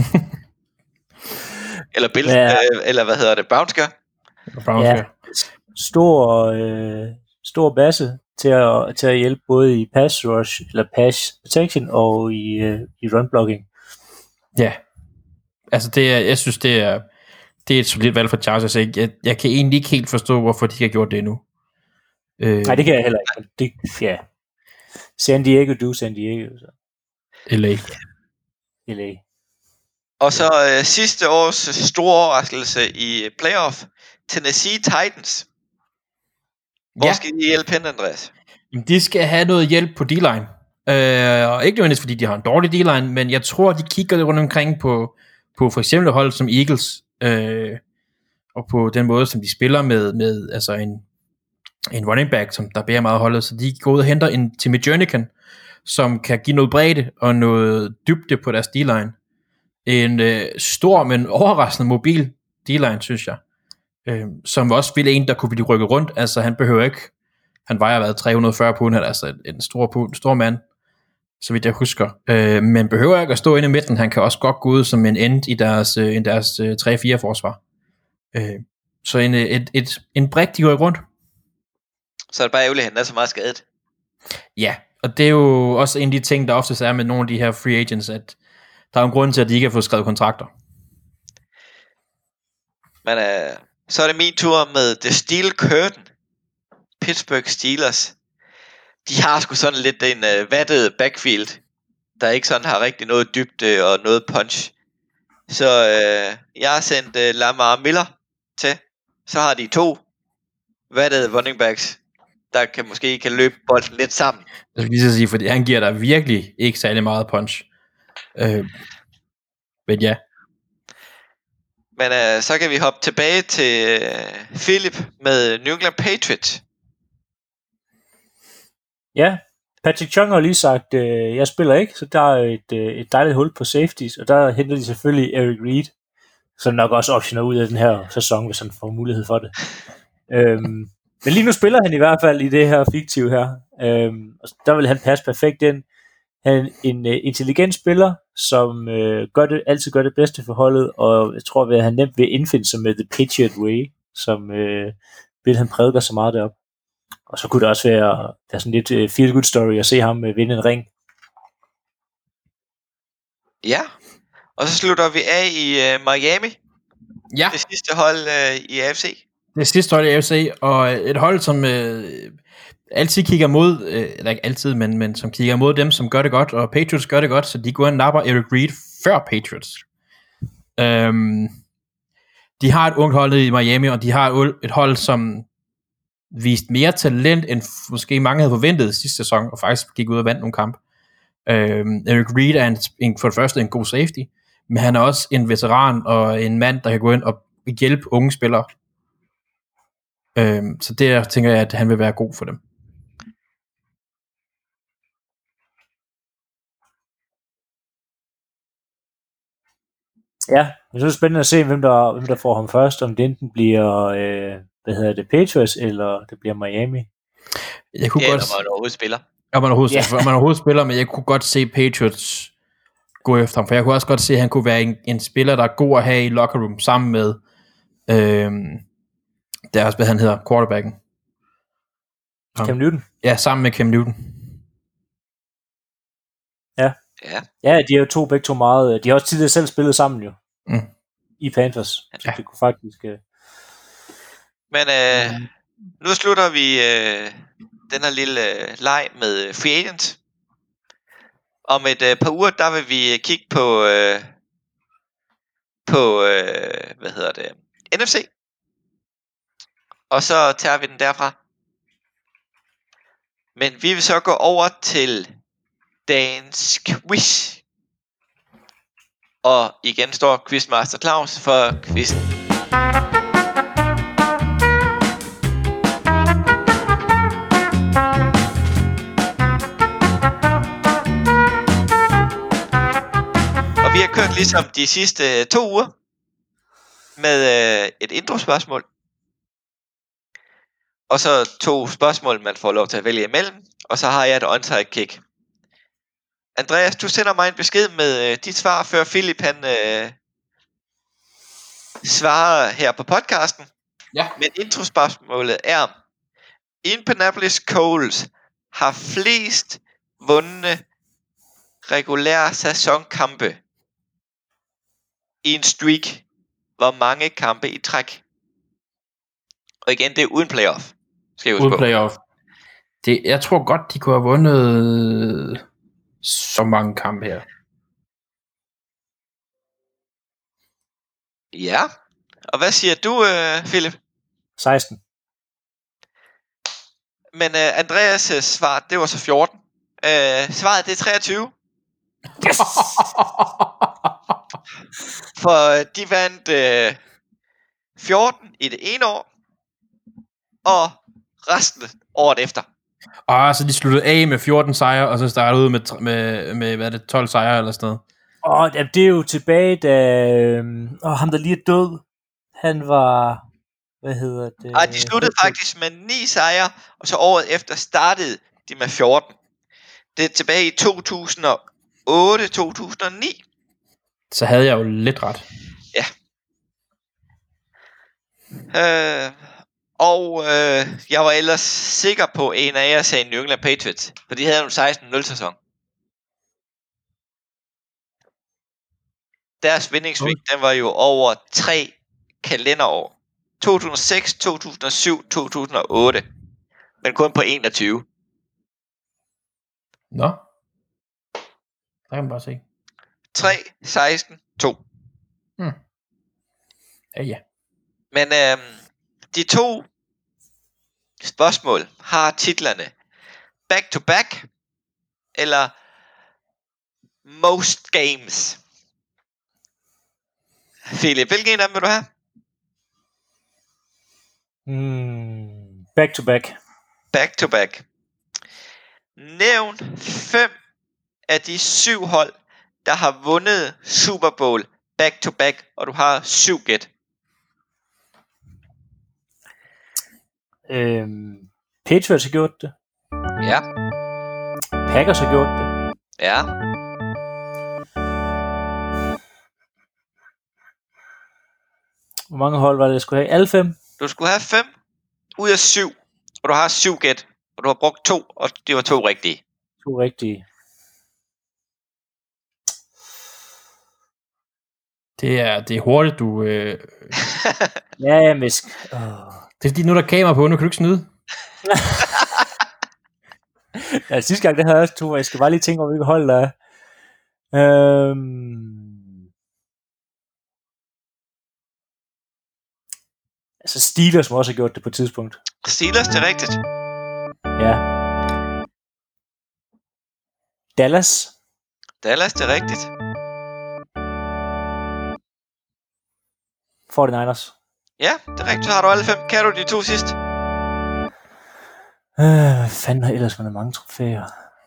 Eller Bill, Ja. øh, eller hvad hedder det, Browns gør. Browns, Ja. ja. Stor, øh, stor basse til at, til at hjælpe både i pass rush, eller pass protection, og i, øh, i run blocking. Ja. Altså, det er, jeg synes, det er, det er et solidt valg for Chargers. Jeg, jeg, jeg kan egentlig ikke helt forstå, hvorfor de ikke har gjort det endnu. Øh, Nej, det kan jeg heller ikke. Det, ja. San Diego, du San Diego. Så. L A. L A. Og så øh, sidste års store overraskelse i playoff, Tennessee Titans. Hvor Ja. skal de hjælpe hen, Andreas? De skal have noget hjælp på D-line. Øh, og ikke nødvendigvis, fordi de har en dårlig D-line, men jeg tror, de kigger lidt rundt omkring på, på for eksempel hold som Eagles, øh, og på den måde, som de spiller med, med altså en, en running back, som der bærer meget holdet. Så de går ud og henter en Timmy Jernigan, som kan give noget bredde og noget dybde på deres D-line. En øh, stor, men overraskende mobil D-line, synes jeg. Øh, som også ville en, der kunne blive rykket rundt. Altså, han behøver ikke, han vejer været tre hundrede og fyrre pund, han er altså en stor, en stor mand, så vidt jeg husker. Øh, men behøver ikke at stå inde i midten, han kan også godt gå ud som en end i deres, øh, i deres øh, tre fire forsvar. Øh, så en, et, et, en brik, de går rundt. Så er det bare ærgerligt, at han er så meget skadet. Ja, og det er jo også en af de ting, der oftest er med nogle af de her free agents, at der er en grund til, at de ikke har fået skrevet kontrakter. Men øh, så er det min tur med The Steel Curtain. Pittsburgh Steelers. De har sgu sådan lidt en øh, vattet backfield, der ikke sådan har rigtig noget dybde og noget punch. Så øh, jeg har sendt øh, Lamar Miller til. Så har de to vattede running backs, der kan måske kan løbe bolden lidt sammen. Det vil jeg sige, fordi han giver dig virkelig ikke særlig meget punch. Øh, men ja. Men øh, så kan vi hoppe tilbage til øh, Philip med New England Patriots. Ja, Patrick Chung har lige sagt, øh, jeg spiller ikke, så der er et, øh, et dejligt hul på safeties, og der henter de selvfølgelig Eric Reed, som nok også optioner ud af den her sæson, hvis han får mulighed for det. øhm, men lige nu spiller han i hvert fald i det her fiktiv her, øhm, og der vil han passe perfekt ind. Han er en uh, intelligent spiller, som uh, gør det, altid gør det bedste for holdet, og jeg tror, at han nemt vil indfinde sig med The Patriot Way, som uh, Bill han prædiker så meget derop. Og så kunne det også være, være sådan lidt uh, feel good story at se ham uh, vinde en ring. Ja, og så slutter vi af i uh, Miami. Ja. Det sidste hold uh, i A F C. Det sidste hold i A F C, og et hold, som øh, altid kigger mod, øh, eller ikke altid, men, men som kigger mod dem, som gør det godt, og Patriots gør det godt, så de går og napper Eric Reed før Patriots. Øhm, de har et ungt hold i Miami, og de har et, et hold, som vist mere talent, end måske mange havde forventet sidste sæson, og faktisk gik ud og vandt nogle kampe. Øhm, Eric Reed er en, en, for det første en god safety, men han er også en veteran, og en mand, der kan gå ind og hjælpe unge spillere. Øhm, så der tænker jeg, at han vil være god for dem. Ja, men så er det spændende at se, hvem der, hvem der får ham først, om det enten bliver, øh, hvad hedder det, Patriots, eller det bliver Miami. Jeg kunne Ja, godt, når man overhovedet spiller. om man overhovedet, Ja. om man overhovedet spiller, men jeg kunne godt se Patriots gå efter ham, for jeg kunne også godt se, at han kunne være en, en spiller, der er god at have i locker room, sammen med øhm, deres, hvad han hedder, quarterbacken. Cam Newton. Ja, sammen med Cam Newton. Ja. Ja. Ja, de er jo to begge to meget, de har også tidligere selv spillet sammen jo. Mm. I Panthers. Så Ja. det kunne faktisk... Øh, Men øh, nu slutter vi øh, den her lille øh, leg med free agent. Om et øh, par uger, der vil vi kigge på øh, på øh, hvad hedder det, N F C. Og så tager vi den derfra. Men vi vil så gå over til dagens quiz. Og igen står Quizmaster Claus for quizzen. Og vi har kørt ligesom de sidste to uger med øh, et introspørgsmål. Og så to spørgsmål, man får lov til at vælge imellem. Og så har jeg et onside kick. Andreas, du sender mig en besked med øh, dit svar, før Philip han øh, svarer her på podcasten. Ja. Men introspørgsmålet er, Indianapolis Colts har flest vundne regulære sæsonkampe i en streak. Hvor mange kampe i træk? Og igen, det er uden playoff. Skal jeg huske Uden på. playoff. Det, jeg tror godt, de kunne have vundet så mange kampe her. Ja. Og hvad siger du, øh, Philip? seksten. Men øh, Andreas' svar, det var så fjorten. Øh, svaret, det er treogtyve. Yes! For øh, de vandt øh, fjorten i det ene år, og resten året efter. Ah, så de sluttede af med fjorten sejre, og så startede ud med, tr- med, med hvad er det, tolv sejre eller sådan noget. Og det er jo tilbage, da øh, ham, der lige er død, han var, hvad hedder det? Ej, de sluttede faktisk med ni sejre, og så året efter startede de med fjorten. Det er tilbage i to tusind og otte til to tusind og ni. Så havde jeg jo lidt ret. Ja. Øh, og øh, jeg var ellers sikker på, at en af jer sagde New England Patriots, for de havde jo en seksten nul sæson. Deres winning streak, den var jo over tre kalenderår. to tusind og seks, to tusind og syv, to tusind og otte. Men kun på enogtyve. Nå. Der kan man bare se. tre, seksten, to. Hmm. Ja, ja. Men øhm, de to spørgsmål har titlerne Back to Back eller Most Games. Philip, hvilken af dem vil du have? Hmm, back to back. Back to Back. Nævn fem af de syv hold, der har vundet Super Bowl back to back, og du har syv gæt. Øhm, Patriots har gjort det. Ja. Packers har gjort det. Ja. Hvor mange hold var det, jeg skulle have? Alle fem? Du skulle have fem ud af syv, og du har syv gæt, og du har brugt to, og det var to rigtige. To rigtige. Det er, det er hurtigt, du... Øh... Ja, ja, misk. Oh. Det er fordi, nu der er kamera på, nu kan du ikke snyde. Ja, sidste gang, det havde jeg også to, jeg skal bare lige tænke, om hvilket hold der er. Øhm... Altså Steelers må også have gjort det på et tidspunkt. Steelers, det er rigtigt. Ja. Dallas. Dallas, det er rigtigt. forty-niners. Ja, det er rigtigt. Så har du alle fem. Kan du de to sidst? Øh, hvad fanden har ellers vundet mange trofæer?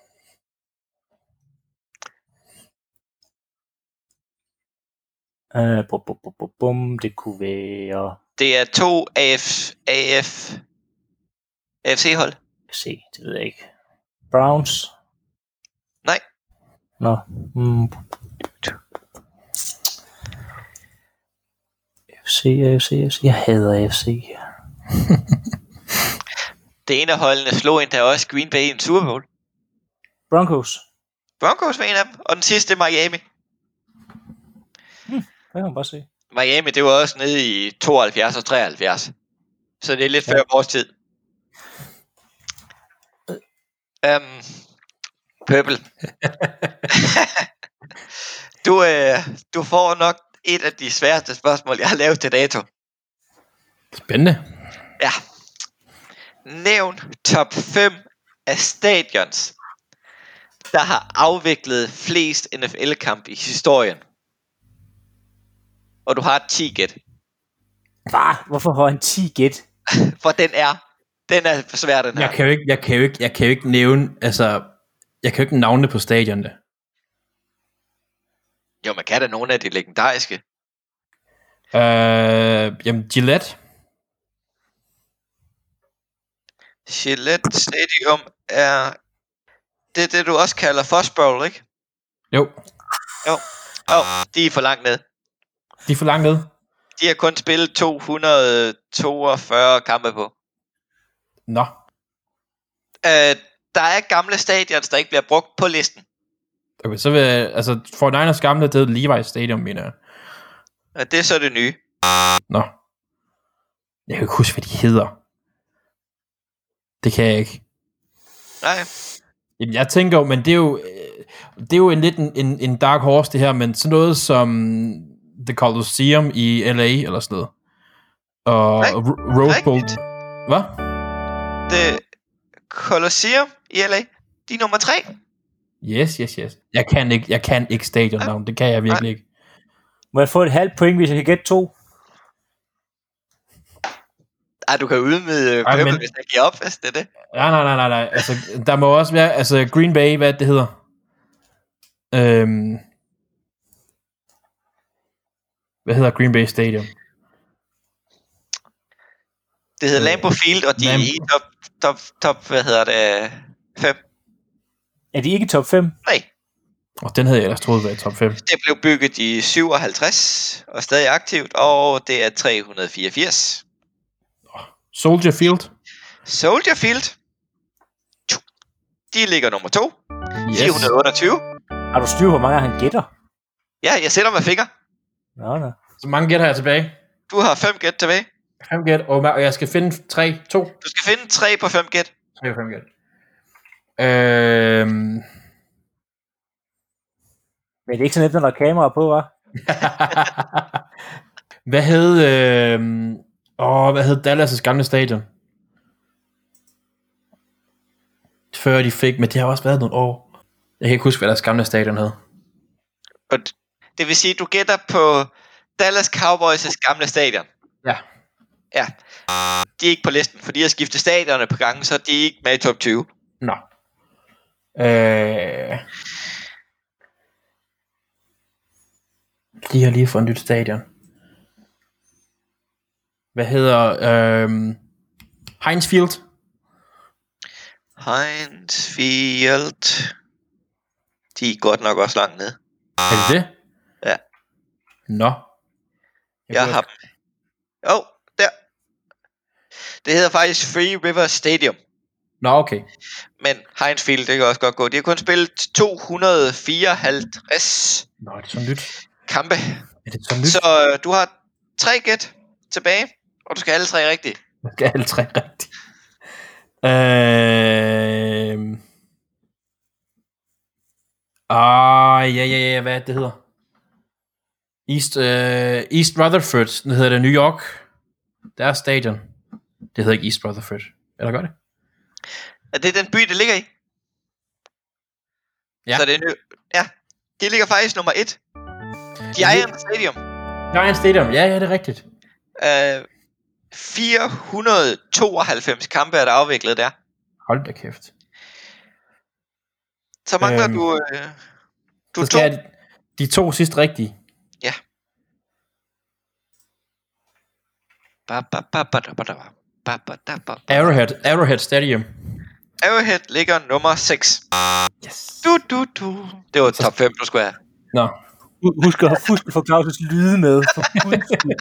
Øh, bum, bum, bum, bum, bum, det kunne være... Det er to A F, A F, A F C-hold. Se, det ved jeg ikke. Browns? Nej. Nå. Mm. A F C, A F C, A F C. Jeg hader A F C. Det ene af holdene slog endda også Green Bay i en Super Bowl. Broncos. Broncos var en af dem, og den sidste er Miami. Hmm, det kan man bare se. Miami, det var også nede i tooghalvfjerds og treoghalvfjerds. Så det er lidt før Ja. vores tid. Um, Purple. du, øh, du får nok et af de sværeste spørgsmål, jeg har lavet til dato. Spændende. Ja. Nævn top fem af stadions, der har afviklet flest N F L-kampe i historien. Og du har ti gæt. Hvad? Hvorfor har han ti gæt? For den er, den er for svær, den her. Jeg kan jo ikke, jeg kan jo ikke, jeg kan jo ikke nævne, altså, jeg kan jo ikke navne på stadionene. Jo, man kan da nogle af de legendariske. Øh, jamen, Gillette. Gillette Stadium er det, det du også kalder Foxborough, ikke? Jo. Jo. Jo, de er for langt ned. De er for langt ned. De har kun spillet to hundrede toogfyrre kampe på. Nå. Øh, der er gamle stadions, der ikke bliver brugt på listen. Okay, så vil jeg, altså, forty-niners gamle, det hedder Levi's Stadium, mener jeg. Ja, det er så det nye. Nå. Jeg kan ikke huske, hvad de hedder. Det kan jeg ikke. Nej. Jamen, jeg tænker jo, men det er jo, det er jo en lidt en, en, en dark horse, det her, men sådan noget som The Colosseum i L A, eller sådan noget. Og Nej, R- Rose Bowl. rigtigt. Hvad? The Colosseum i L A, de er nummer tre. Yes, yes, yes. Jeg kan ikke, jeg kan ikke stadionnavn, det kan jeg virkelig Nej. ikke. Må jeg få et halvt point, hvis jeg kan gætte to? Ej, du kan udmide Ej, Pøbel, men- hvis jeg giver op, hvis det er det. Nej, nej, nej, nej, nej. Altså, der må også være, altså Green Bay, hvad det hedder. Øhm, hvad hedder Green Bay Stadium? Det hedder Øh, Lambeau Field, og de er i Lambeau. top, top, top, hvad hedder det, fem. Er de ikke i top fem? Nej, Og den havde jeg ellers troet var i top fem. det blev bygget i syvoghalvtreds, og stadig aktivt, og det er tre hundrede fireogfirs. Soldier Field. Soldier Field, de ligger nummer to, Yes. fire hundrede otteogtyve. Har du styr på, hvor mange han gætter? Ja, jeg sætter med fingre. Nå, nå. Så mange gæt har jeg tilbage. Du har fem gæt tilbage. Fem gæt, og ma- og jeg skal finde tre, to. Du skal finde tre på fem gæt. Tre og fem gæt. Øhm... Men det er ikke så nemt, når der er kamera på, hva'? hvad hed, øhm... åh, hvad hed Dallas' gamle stadion? Før de fik, men det har også været nogle år. Jeg kan ikke huske, hvad deres gamle stadion hed. Og d- det vil sige, at du gætter på Dallas Cowboys' gamle stadion. Ja. Ja. De er ikke på listen, for de har skiftet stadioner på gangen, så de er ikke med i top tyve. Nå. Øh... De har lige fået et nyt stadion. Hvad hedder... Øhm... Heinz Field? Heinz Field. De er godt nok også langt ned. Er det det? Ja. Nå. Jeg kunne har dem. Jo, der. Det hedder faktisk Free River Stadium. Nå, okay. Men Heinz Field, det kan også godt gå. De har kun spillet to hundrede fireoghalvtreds Nå, er det så nyt? kampe. Er det så nyt? Så øh, du har tre gæt tilbage, og du skal have alle tre rigtigt. Jeg skal alle tre rigtigt. Øh... Ah, ja, ja, ja, hvad er det, det hedder? East, uh, East Rutherford, det hedder det New York. Deres stadion. Det hedder ikke East Rutherford. Eller gør det? Er det den by, det ligger i? Ja. Så det er nu. Ja, de ligger faktisk nummer et. Giants Stadium. Giants Stadium, ja, ja, det er rigtigt. Uh, fire hundrede tooghalvfems kampe er der afviklet der. Hold da kæft. Så mangler Øhm, du... Uh, du Så to. skal jeg de, de to sidst rigtige. Ja. Ba, ba, ba, ba, da, ba, da, ba, ba, da, ba, ba. Arrowhead, Arrowhead Stadium. Arrowhead ligger nummer seks. Yes. Du, du, du. Det var top fem, du skulle have. Nå. Hu- Husk at, husk at få Claus' lyde med. For guds skyld.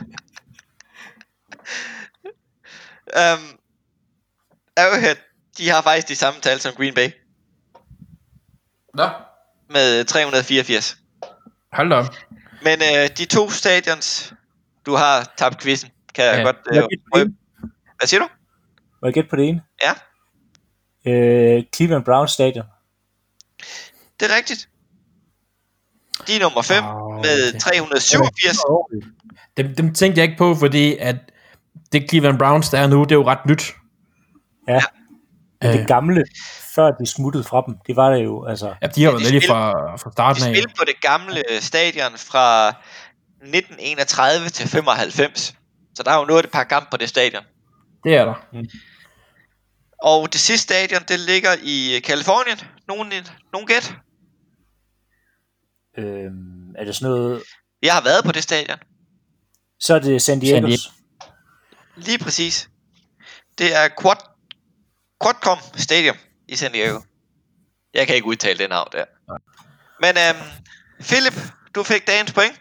Um, Arrowhead, de har faktisk de samme tal som Green Bay. Nå. Med tre hundrede fireogfirs. Hold da op. Men øh, de to stadions, du har tabt quizzen, kan jeg Ja. godt Må jeg øh, gætte på prøve. det ene? Hvad siger du? Må jeg gætte på det ene? Ja, Øh, Cleveland Browns Stadion. det er rigtigt. De er nummer fem Åh, med okay. tre hundrede syvogfirs. Dem, dem tænkte jeg ikke på, fordi at det Cleveland Browns, der er nu, det er jo ret nyt. Ja. Øh, Det gamle, før de smuttede fra dem, det var det jo, altså... ja, de har Ja, jo de været lige spil- fra, fra De starten af. spillede på det gamle stadion fra nitten enogtredive til femoghalvfems. Så der er jo nået et par kampe på det stadion. Det er der. Og det sidste stadion, det ligger i Kalifornien. Nogen, nogen gæt? Øhm, er det sådan noget... Jeg har været på det stadion. Så er det San San Diego. Diego. Lige præcis. Det er Quad, Quadcom Stadium i San Diego. Jeg kan ikke udtale det navn der. Men øhm, Philip, du fik dagens point.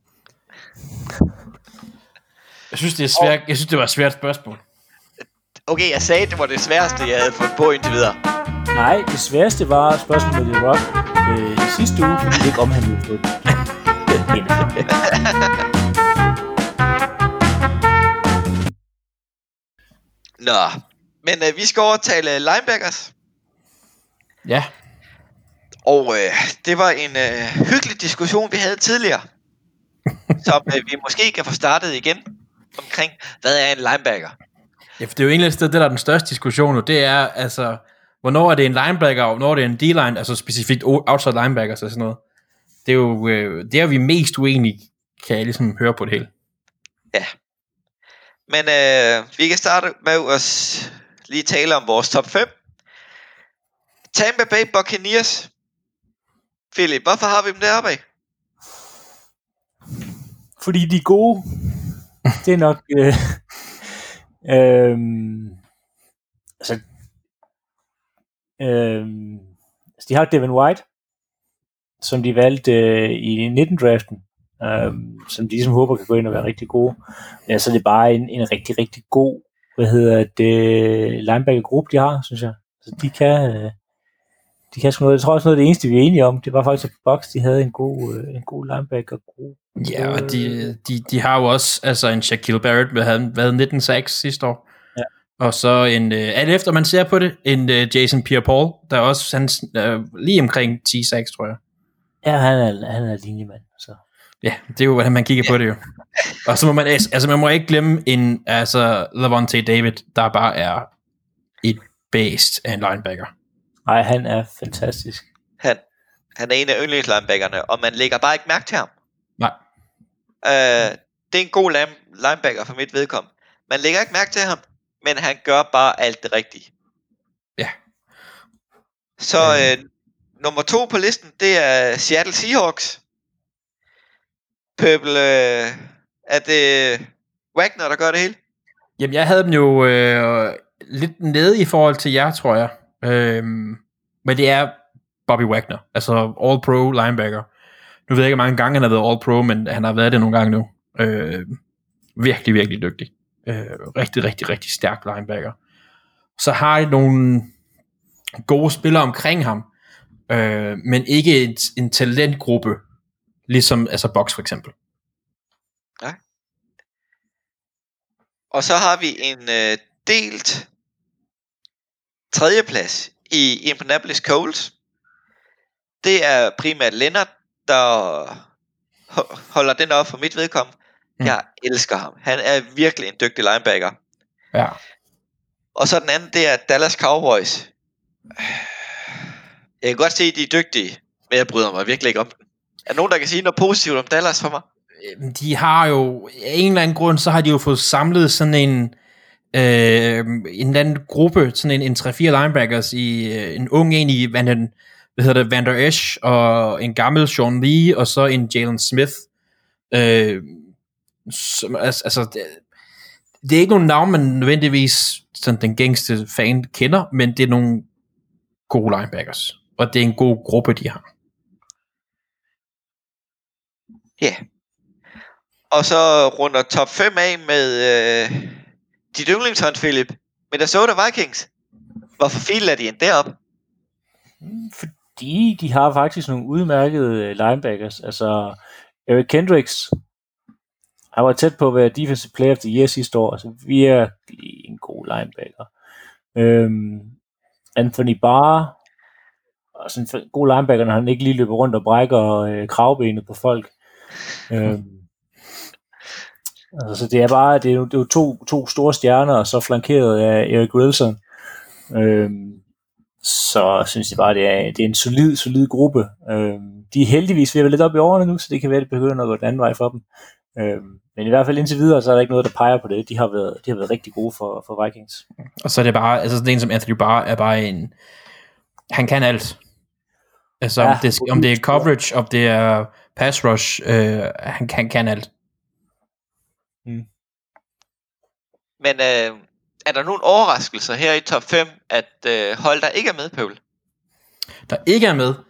Jeg synes, det er svært. Jeg synes, det var et svært spørgsmål. Okay, jeg sagde, det var det sværeste, jeg havde fået på indtil videre. Nej, det sværeste var spørgsmålet med The Rock øh, i sidste uge, fordi det ikke omhandlede på det. Nå, men øh, vi skal over tale linebackers. Ja. Og øh, det var en øh, hyggelig diskussion, vi havde tidligere. Som øh, vi måske kan få startet igen omkring, hvad er en linebacker? Ja, for det er jo egentlig det, der er den største diskussion, og det er, altså, hvornår er det en linebacker, og hvornår er det en D-line, altså specifikt outside linebackers og sådan noget. Det er jo, øh, det er vi mest uenige, kan jeg ligesom høre på det hele. Ja. Men øh, vi kan starte med at lige tale om vores top fem. Tampa Bay Buccaneers. Philip, hvorfor har vi dem deroppe af? Fordi de er gode. Det er nok... Øh, øh, altså... Øh, altså, de har Devin White, som de valgte øh, i nitten-draften, øh, som de ligesom håber kan gå ind og være rigtig gode. Ja, så er det bare en, en rigtig, rigtig god, hvad hedder det, linebacker-gruppe, de har, synes jeg. Så de kan... Øh, De kan sgu noget. Jeg tror også noget af det eneste, vi er enige om, det var faktisk, at Bucks, de havde en god, øh, en god linebacker-gruppe. Ja, og de, de, de har jo også altså en Shaquille Barrett, der havde været nitten seks sidste år. Ja. Og så en, øh, alt efter man ser på det, en øh, Jason Pierre-Paul, der er også han, øh, lige omkring ti seks, tror jeg. Ja, han er, han er linjemand. Så. Ja, det er jo, hvordan man kigger ja. på det jo. Og så må man, altså man må ikke glemme en, altså Lavonte David, der bare er et based af en linebacker. Nej, han er fantastisk. Han, han er en af yndlingslinebackerne, og man lægger bare ikke mærke til ham. Nej. Øh, det er en god linebacker for mit vedkommende. Man lægger ikke mærke til ham, men han gør bare alt det rigtige. Ja. Så øh, nummer to på listen, det er Seattle Seahawks. Pøbel, øh, er det Wagner, der gør det hele? Jamen, jeg havde dem jo øh, lidt nede i forhold til jer, tror jeg. Øhm, men det er Bobby Wagner, altså All-Pro linebacker. Nu ved jeg ikke, hvor mange gange han har været All-Pro, men han har været det nogle gange nu. Øh, virkelig, virkelig dygtig. Øh, rigtig, rigtig, rigtig stærk linebacker. Så har de nogle gode spillere omkring ham, øh, men ikke et, en talentgruppe, ligesom altså Bucks for eksempel. Nej. Og så har vi en øh, delt tredjeplads i Indianapolis Colts. Det er primært Leonard, der holder den op for mit vedkommende. Mm. Jeg elsker ham. Han er virkelig en dygtig linebacker. Ja. Og så den anden, det er Dallas Cowboys. Jeg kan godt se, at de er dygtige, men jeg bryder mig virkelig ikke om dem. Er der nogen, der kan sige noget positivt om Dallas for mig? De har jo, af en eller anden grund, så har de jo fået samlet sådan en øh, en eller anden gruppe, sådan en, en tre fire linebackers i øh, en ung en i, hvad, den, hvad hedder det, Van Der Esch, og en gammel Sean Lee, og så en Jalen Smith. Øh, som, altså, altså det, det er ikke nogen navn, man nødvendigvis sådan den gængste fan kender, men det er nogle gode linebackers, og det er en god gruppe, de har. Ja. Yeah. Og så runder top fem af med øh, dit yndlingshold, Philip, Minnesota Vikings. Hvorfor filen er de end deroppe? Fordi de har faktisk nogle udmærkede linebackers. Altså Eric Kendricks, han var tæt på at være Defensive Player of the Year sidste år. Altså virkelig en god linebacker. Øhm, Anthony Barr, og sådan en god linebacker, når han ikke lige løber rundt og brækker øh, kravbenet på folk. øhm, altså, så det er bare det er jo, det er jo to, to store stjerner, og så flankeret af Eric Wilson. Øhm, så synes jeg bare, det er, det er en solid, solid gruppe. Øhm, de er heldigvis ved at være lidt op i årene nu, så det kan være, at det begynder at gå den anden vej for dem. Øhm, men i hvert fald indtil videre, så er der ikke noget, der peger på det. De har været, de har været rigtig gode for, for Vikings. Og så er det bare, altså sådan en som Anthony Barr er bare en, han kan alt. Altså ja, om, det, om det er coverage, om det er pass rush, øh, han kan, kan alt. Mm. Men øh, er der nogle overraskelser her i top fem, at øh, hold der ikke er med, Pøbel? Der ikke er med?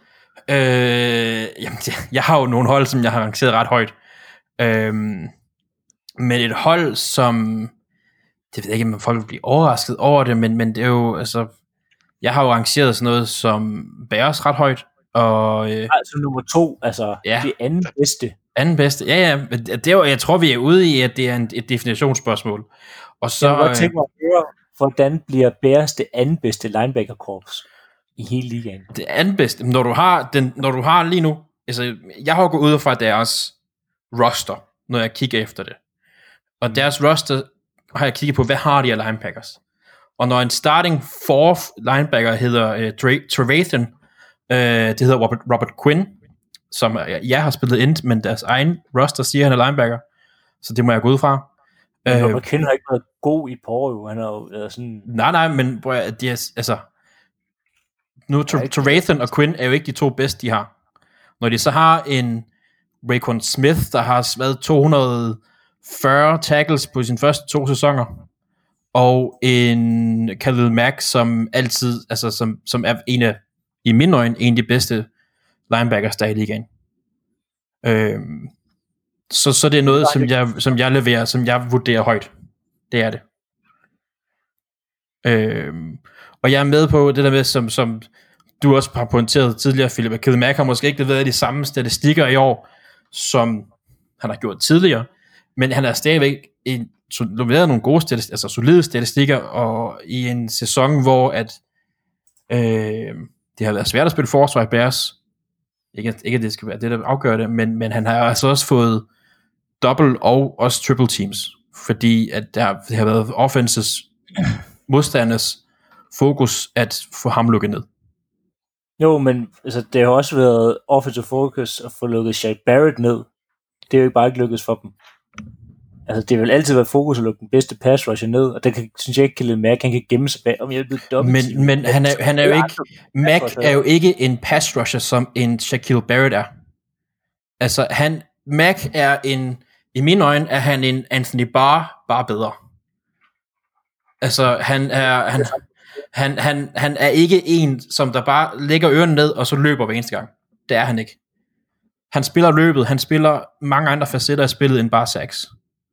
Øh, jamen, jeg har jo nogle hold, som jeg har rangeret ret højt. Øh, men et hold, som... Det ved jeg ikke, om folk vil blive overrasket over det, men, men det er jo... altså jeg har jo rangeret sådan noget som Bears ret højt. Og, øh, altså nummer to, altså ja. det anden bedste. Anden bedste, ja ja. Det er jo, jeg tror, vi er ude i, at det er en, et definitionsspørgsmål. Og så, jeg kan godt tænke mig at høre, hvordan bliver Bears det anden bedste linebacker-korps i hele ligaen? Det anden bedste, når du har, den, når du har lige nu, altså jeg har gået ud fra deres roster, når jeg kigger efter det. Og deres roster har jeg kigget på, hvad har de af linebackers? Og når en starting fourth linebacker hedder uh, Dre- Trevathan, uh, det hedder Robert, Robert Quinn, som jeg har spillet ind, men deres egen roster siger, han er linebacker, så det må jeg gå ud fra. Men Robert Quinn har ikke været god i et par år, jo. Han er jo er sådan... Nej, nej, men de er, altså, nu Trevathan og Quinn er jo ikke de to bedste, de har. Når de så har en Raekwon Smith, der har været to hundrede og fyrre tackles på sine første to sæsoner, og en Khalil Mack, som altid, altså som, som er en af, i mine øjne, en af de bedste linebackers, der er i ligaen. Øhm, så, så det er noget, som jeg, som jeg leverer, som jeg vurderer højt. Det er det. Øhm, og jeg er med på det der med, som, som du også har pointeret tidligere, Philip, at Khalil Mack har måske ikke leveret de samme statistikker i år, som han har gjort tidligere, men han er stadigvæk en leveret nogle gode statistikker, altså solide statistikker, og i en sæson, hvor at øh, det har været svært at spille forsvar i Bears, ikke, ikke at det skal være det, der afgør det, men, men han har altså også fået double og også triple teams, fordi at der, det har været offenses modstanders fokus at få ham lukket ned. Jo, men altså, det har også været offensive focus at få lukket Shaq Barrett ned. Det er jo ikke bare ikke lykkedes for dem. Altså, det vil altid være fokus at lukke den bedste pass rusher ned, og det kan, synes jeg ikke, Khalil Mack, han kan gemme sig bag om hjælpet dobbelt. Men, men han, er, han er jo ikke, Mack er jo ikke en pass rusher, som en Shaquille Barrett er. Altså, han, Mack er en, i mine øjne, er han en Anthony Barr, bare bedre. Altså, han er, han, han, han, han er ikke en, som der bare lægger ørerne ned, og så løber hver eneste gang. Det er han ikke. Han spiller løbet, han spiller mange andre facetter af spillet end bare sacks.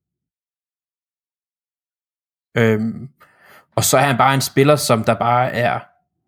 Øhm, og så er han bare en spiller, som der bare er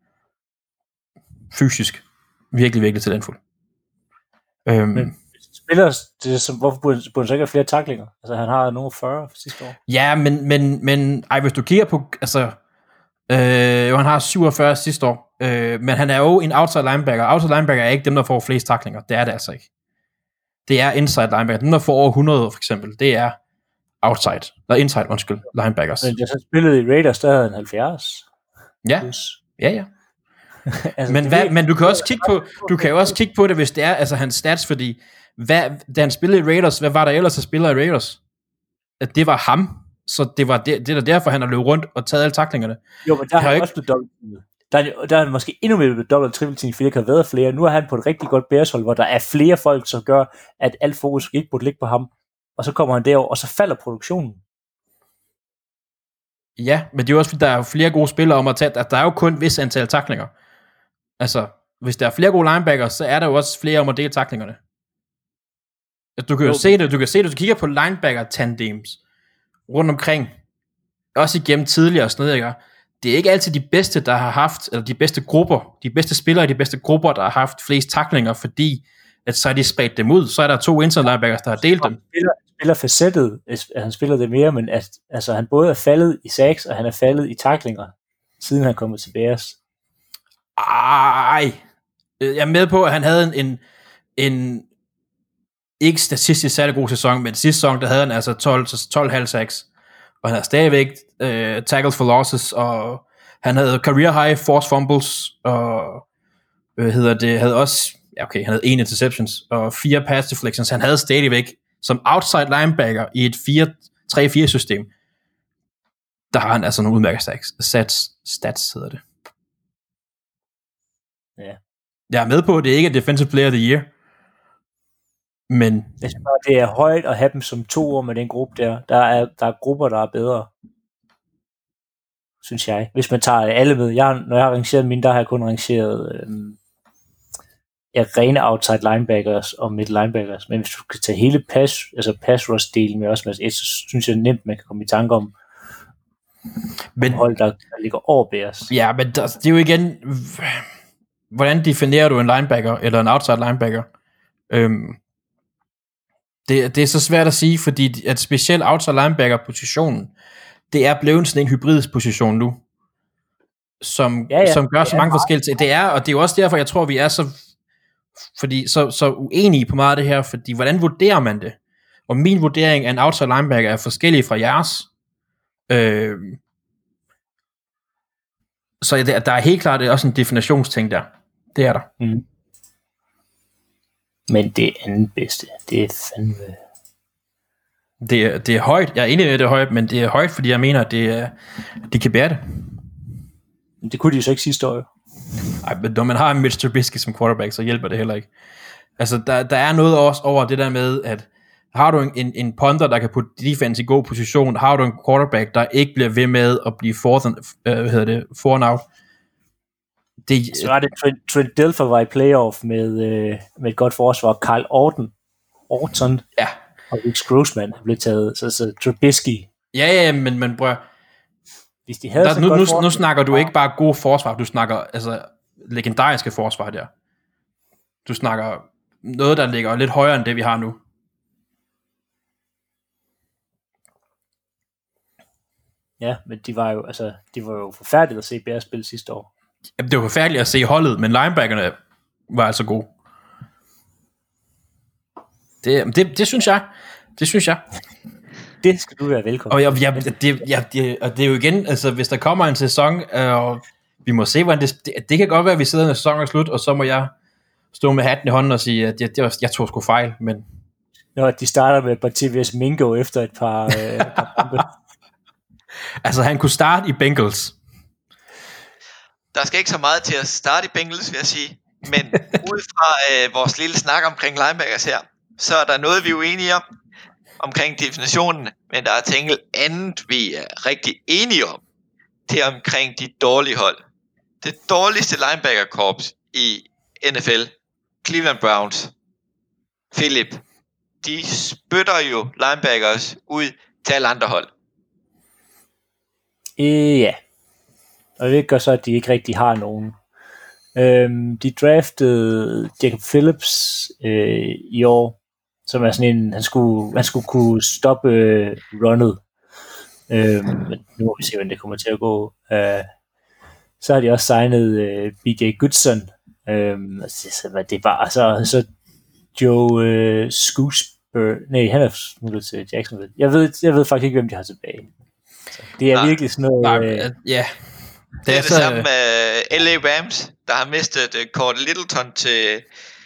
fysisk virkelig, virkelig talentfuld. Øhm, Men spiller, det er som, hvorfor burde han så ikke have flere tacklinger? Altså han har nogle fyrre sidste år. Ja, men, men, men ej, hvis du kigger på, altså øh, jo, han har syvogfyrre sidste år, øh, men han er jo en outside linebacker. Outside linebacker er ikke dem, der får flest tacklinger. Det er det altså ikke. Det er inside linebacker. Dem, der får over hundrede for eksempel, det er outside, eller inside, undskyld, linebackers. Men jeg så spillede i Raiders, der havde han halvfjerds. Ja, plus. ja, ja. altså, men, hvad, men du kan også kigge på, du kan jo også kigge på det, hvis det er, altså hans stats, fordi, hvad, da han spillede i Raiders, hvad var der ellers, der spiller i Raiders? At det var ham, så det var det, det er derfor, han har løbet rundt og taget alle taklingerne. Jo, men der har han ikke også blevet dobbelt. Der, der er han måske endnu mere blevet dobbelt triple team, fordi der kan have været flere. Nu er han på et rigtig godt Bears-hold, hvor der er flere folk, som gør, at alt fokus ikke burde ligge på ham. Og så kommer han derover, og så falder produktionen. Ja, men det er jo også, fordi der er flere gode spillere om at tage, at der er jo kun et vis antal tacklinger. Altså, hvis der er flere gode linebackers, så er der jo også flere om at dele tacklingerne. Du kan jo, jo se det, du kan se det, hvis du kigger på linebacker tandems rundt omkring, også igennem tidligere og sådan noget, ikke? Det er ikke altid de bedste, der har haft, eller de bedste grupper, de bedste spillere i de bedste grupper, der har haft flest tacklinger, fordi at så er de spredt dem ud, så er der to inside linebackers, der har delt dem. Han spiller, spiller facettet, at han spiller det mere, men at, altså, han både er faldet i sacks, og han er faldet i tacklinger, siden han kom til Bears. Ej, jeg er med på, at han havde en, en, en ikke statistisk særlig god sæson, men sidste sæson, der havde han altså tolv, tolv halv sacks, og han har stadigvæk uh, tackles for losses, og han havde career high force fumbles, og hvad hedder det, havde også, ja okay, han havde en interceptions, og fire pass deflections, han havde stadigvæk, som outside linebacker i et fire tre fire system, der har han altså nogle udmærket stats, stats, stats hedder det. Ja. Jeg er med på, at det ikke er Defensive Player of the Year, men jeg synes bare, det er højt at have dem som to år med den gruppe der. Der er, der er grupper, der er bedre, synes jeg. Hvis man tager alle med. Jeg, når jeg har rangeret mine, der har jeg kun rangeret øhm, ja, rene outside linebackers og middle linebackers, men hvis du kan tage hele pass, altså pass rush delen med også med et, så synes jeg nemt, man kan komme i tanke om, men, om hold, der, der ligger over Bears. Ja, men der, det er jo igen, hvordan definerer du en linebacker, eller en outside linebacker? Øhm, det, det er så svært at sige, fordi at specielt outside linebacker positionen, det er blevet sådan en hybrid position nu, som, ja, ja, som gør så mange forskellige ting. Det er, og det er jo også derfor, jeg tror, vi er så, fordi, så, så uenige på meget af det her, fordi hvordan vurderer man det? Og min vurdering af en outside linebacker er forskellig fra jeres. Øh, så der, der er helt klart også en definitionsting der. Det er der. Mm. Men det andet bedste, det er fandme... Det er, det er højt. Jeg er enig med, det er højt, men det er højt, fordi jeg mener, at det er, de kan bære det. Men det kunne de jo så ikke sidste år. Ej, men når man har en Mitch Trubisky som quarterback, så hjælper det heller ikke. Altså, der, der er noget også over det der med, at har du en, en, en punter, der kan putte defense i god position, har du en quarterback, der ikke bliver ved med at blive fourth and, uh, hvad hedder det, four and out. Det, så var det Trent, Trent Dilfer var i playoff med, øh, med et godt forsvar. Carl Orton, Orton ja. Og Rick Grossman blev taget, så, så Trubisky. Ja, ja, men, men bror, hvis de havde der, nu, godt nu, forsvar, nu snakker du ikke bare gode forsvar, du snakker altså legendariske forsvar der. Du snakker noget, der ligger lidt højere end det, vi har nu. Ja, men de var jo, altså, de var jo forfærdeligt at se Bears spille sidste år. Jamen, det var forfærdeligt at se holdet, men linebackerne var altså gode. Det, det, det synes jeg. Det synes jeg. Det skal du være velkommen. Og, jeg, jeg, det, jeg, det, og det er jo igen, altså hvis der kommer en sæson, og vi må se, hvordan det, det, det kan godt være, at vi sidder, når sæsonen er slut, og så må jeg stå med hatten i hånden og sige, at jeg, jeg, jeg tog sgu fejl, men... Når de starter med Bartivius Mingo efter et par... øh, par altså han kunne starte i Bengals. Der skal ikke så meget til at starte i Bengals, vil jeg sige. Men ud fra øh, vores lille snak omkring linebackers her, så er der noget, vi er uenige om, omkring definitionen, men der er ting andet, vi er rigtig enige om. Det er omkring de dårlige hold. Det dårligste linebacker-korps i N F L, Cleveland Browns, Philip, de spytter jo linebackers ud til alle andre hold. Øh, ja. Og det gør så, at de ikke rigtig har nogen. Øhm, de draftede Jacob Phillips øh, i år, som er sådan en, han skulle, han skulle kunne stoppe øh, runnet. Øhm, men nu må vi se, hvordan det kommer til at gå. Øh, så har de også signet øh, B J Goodson. Øhm, så det var så, så Joe øh, Scoosper, nej, han er smuttet til Jacksonville. Jeg ved, jeg ved faktisk ikke, hvem de har tilbage. Så det er nej, virkelig sådan noget... Nej, øh, ja. Det, det er det så... samme med L A Rams, der har mistet uh, Cord Littleton til,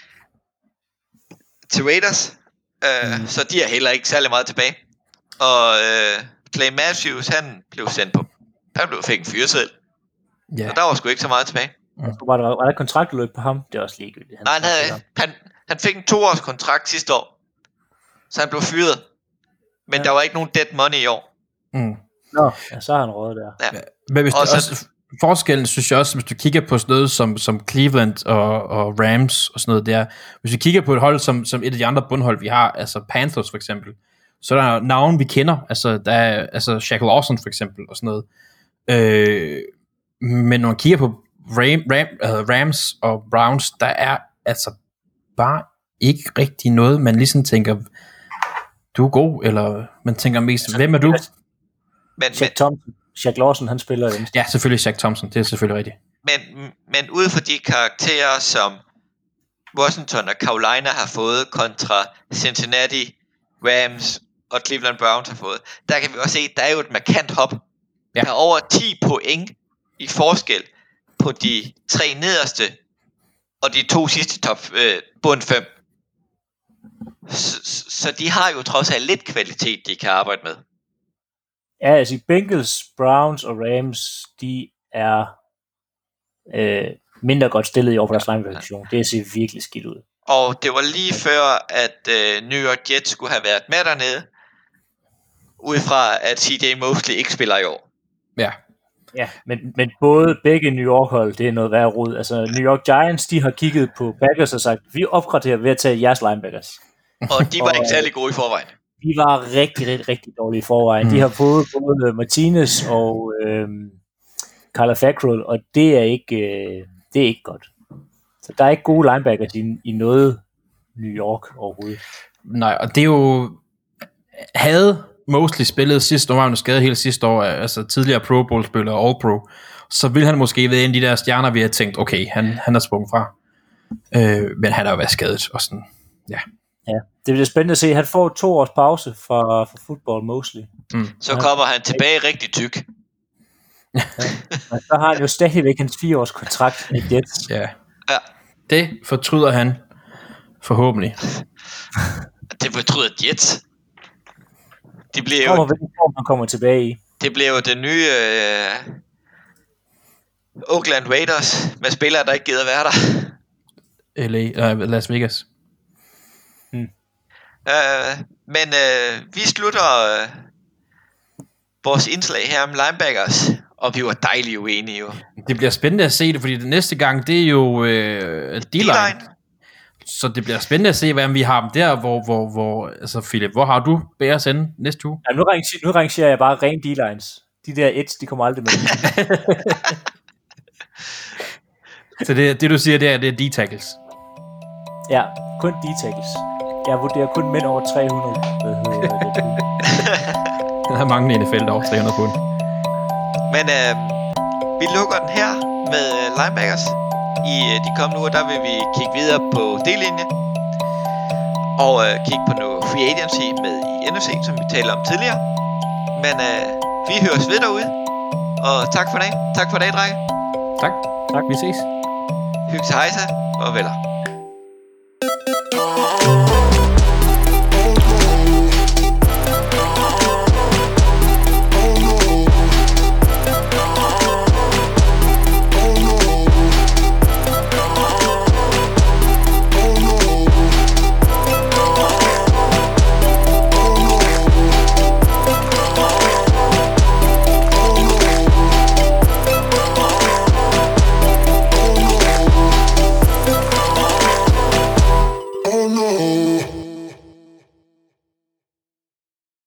til Raiders. Uh, mm. Så de er heller ikke særlig meget tilbage. Og uh, Clay Matthews, han blev sendt på... Han blev fik en fyreseddel. Yeah. Og der var sgu ikke så meget tilbage. Mm. Var, der, var der kontraktudløb på ham? Det er også ligegyldigt. Nej, han, havde, han, han fik en toårs kontrakt sidste år. Så han blev fyret. Men ja. Der var ikke nogen dead money i år. Mm. Nå, ja, så har han råd der. Ja. Men hvis også, også, forskellen synes jeg også, hvis du kigger på sådan noget som, som Cleveland og, og Rams og sådan noget der, hvis vi kigger på et hold som, som et af de andre bundhold, vi har, altså Panthers for eksempel, så er der navn, vi kender, altså der er altså Shaq Lawson for eksempel og sådan noget. Øh, men når man kigger på Ram, Ram, uh, Rams og Browns, der er altså bare ikke rigtig noget, man ligesom tænker, du er god, eller man tænker mest, hvem er du? Men, Shaq Thompson. Shaq Lawson, han spiller dem. Ja, selvfølgelig Shaq Thompson, det er selvfølgelig rigtigt. Men, men ud fra de karakterer, som Washington og Carolina har fået, kontra Cincinnati, Rams og Cleveland Browns har fået, der kan vi også se, der er jo et markant hop. Ja. Der er over ti point i forskel på de tre nederste og de to sidste top øh, bund fem. Så, så de har jo trods alt lidt kvalitet, de kan arbejde med. Ja, altså Bengals, Browns og Rams, de er øh, mindre godt stillet i år på deres linebacker-position. Det ser virkelig skidt ud. Og det var lige før, at øh, New York Jets skulle have været med dernede, ud fra at C J Mosley ikke spiller i år. Ja. Ja, men, men både begge New York-hold, det er noget værre rod. Altså, New York Giants, de har kigget på Packers og sagt, vi opgraderer ved at tage jeres linebackers. Og de var og, ikke særlig gode i forvejen. De var rigtig, rigtig, rigtig dårlige i forvejen. Mm. De har fået både Martinez og øh, Carla Fackrell, og det er ikke, øh, det er ikke godt. Så der er ikke gode linebackers i, i noget New York overhovedet. Nej, og det er jo... Havde Mosley spillet sidste år, var han skadet hele sidste år, altså tidligere Pro Bowl-spiller og All-Pro, så ville han måske være en af de der stjerner, vi har tænkt, okay, han, han er sprunget fra. Øh, men han har jo været skadet, og sådan, ja. Ja, det bliver spændende at se. Han får to års pause fra, fra football, Mosley. Mm. Så kommer han tilbage rigtig tyk. Ja. Og så har han jo stadigvæk hans fire års kontrakt i Jets. Ja. Ja. Det fortryder han forhåbentlig. Det fortryder Jets. De bliver jo... Kommer, hvilken form han kommer tilbage i. Det bliver jo den nye øh, Oakland Raiders med spillere, der ikke gider være der. L A, uh, Las Vegas. Hmm. Øh, men øh, vi slutter øh, vores indslag her om linebackers, og vi var dejligt uenige jo. Det bliver spændende at se det, fordi det næste gang, det er jo øh, D-line. Så det bliver spændende at se, hvordan vi har dem der, hvor, hvor, hvor altså Philip, hvor har du Bears henne næste uge? Ja, nu, rangerer, nu rangerer jeg bare ren D-lines. De der edge, de kommer aldrig med. Så det, det du siger, det er, det er D-tackles? Ja, kun D-tackles. Jeg vurderer kun mænd over tre hundrede. Hvad hedder det? Der er mange i N F L, der over tre hundrede pund. Men øh, vi lukker den her med linebackers. I øh, de kommende uger, der vil vi kigge videre på D-linje. Og øh, kigge på noget free agency med i N F C, som vi talte om tidligere. Men øh, vi høres ved derude. Og tak for dag. Tak for dag, drenge. Tak. Tak, vi ses. Hygge sig hejsa og veller.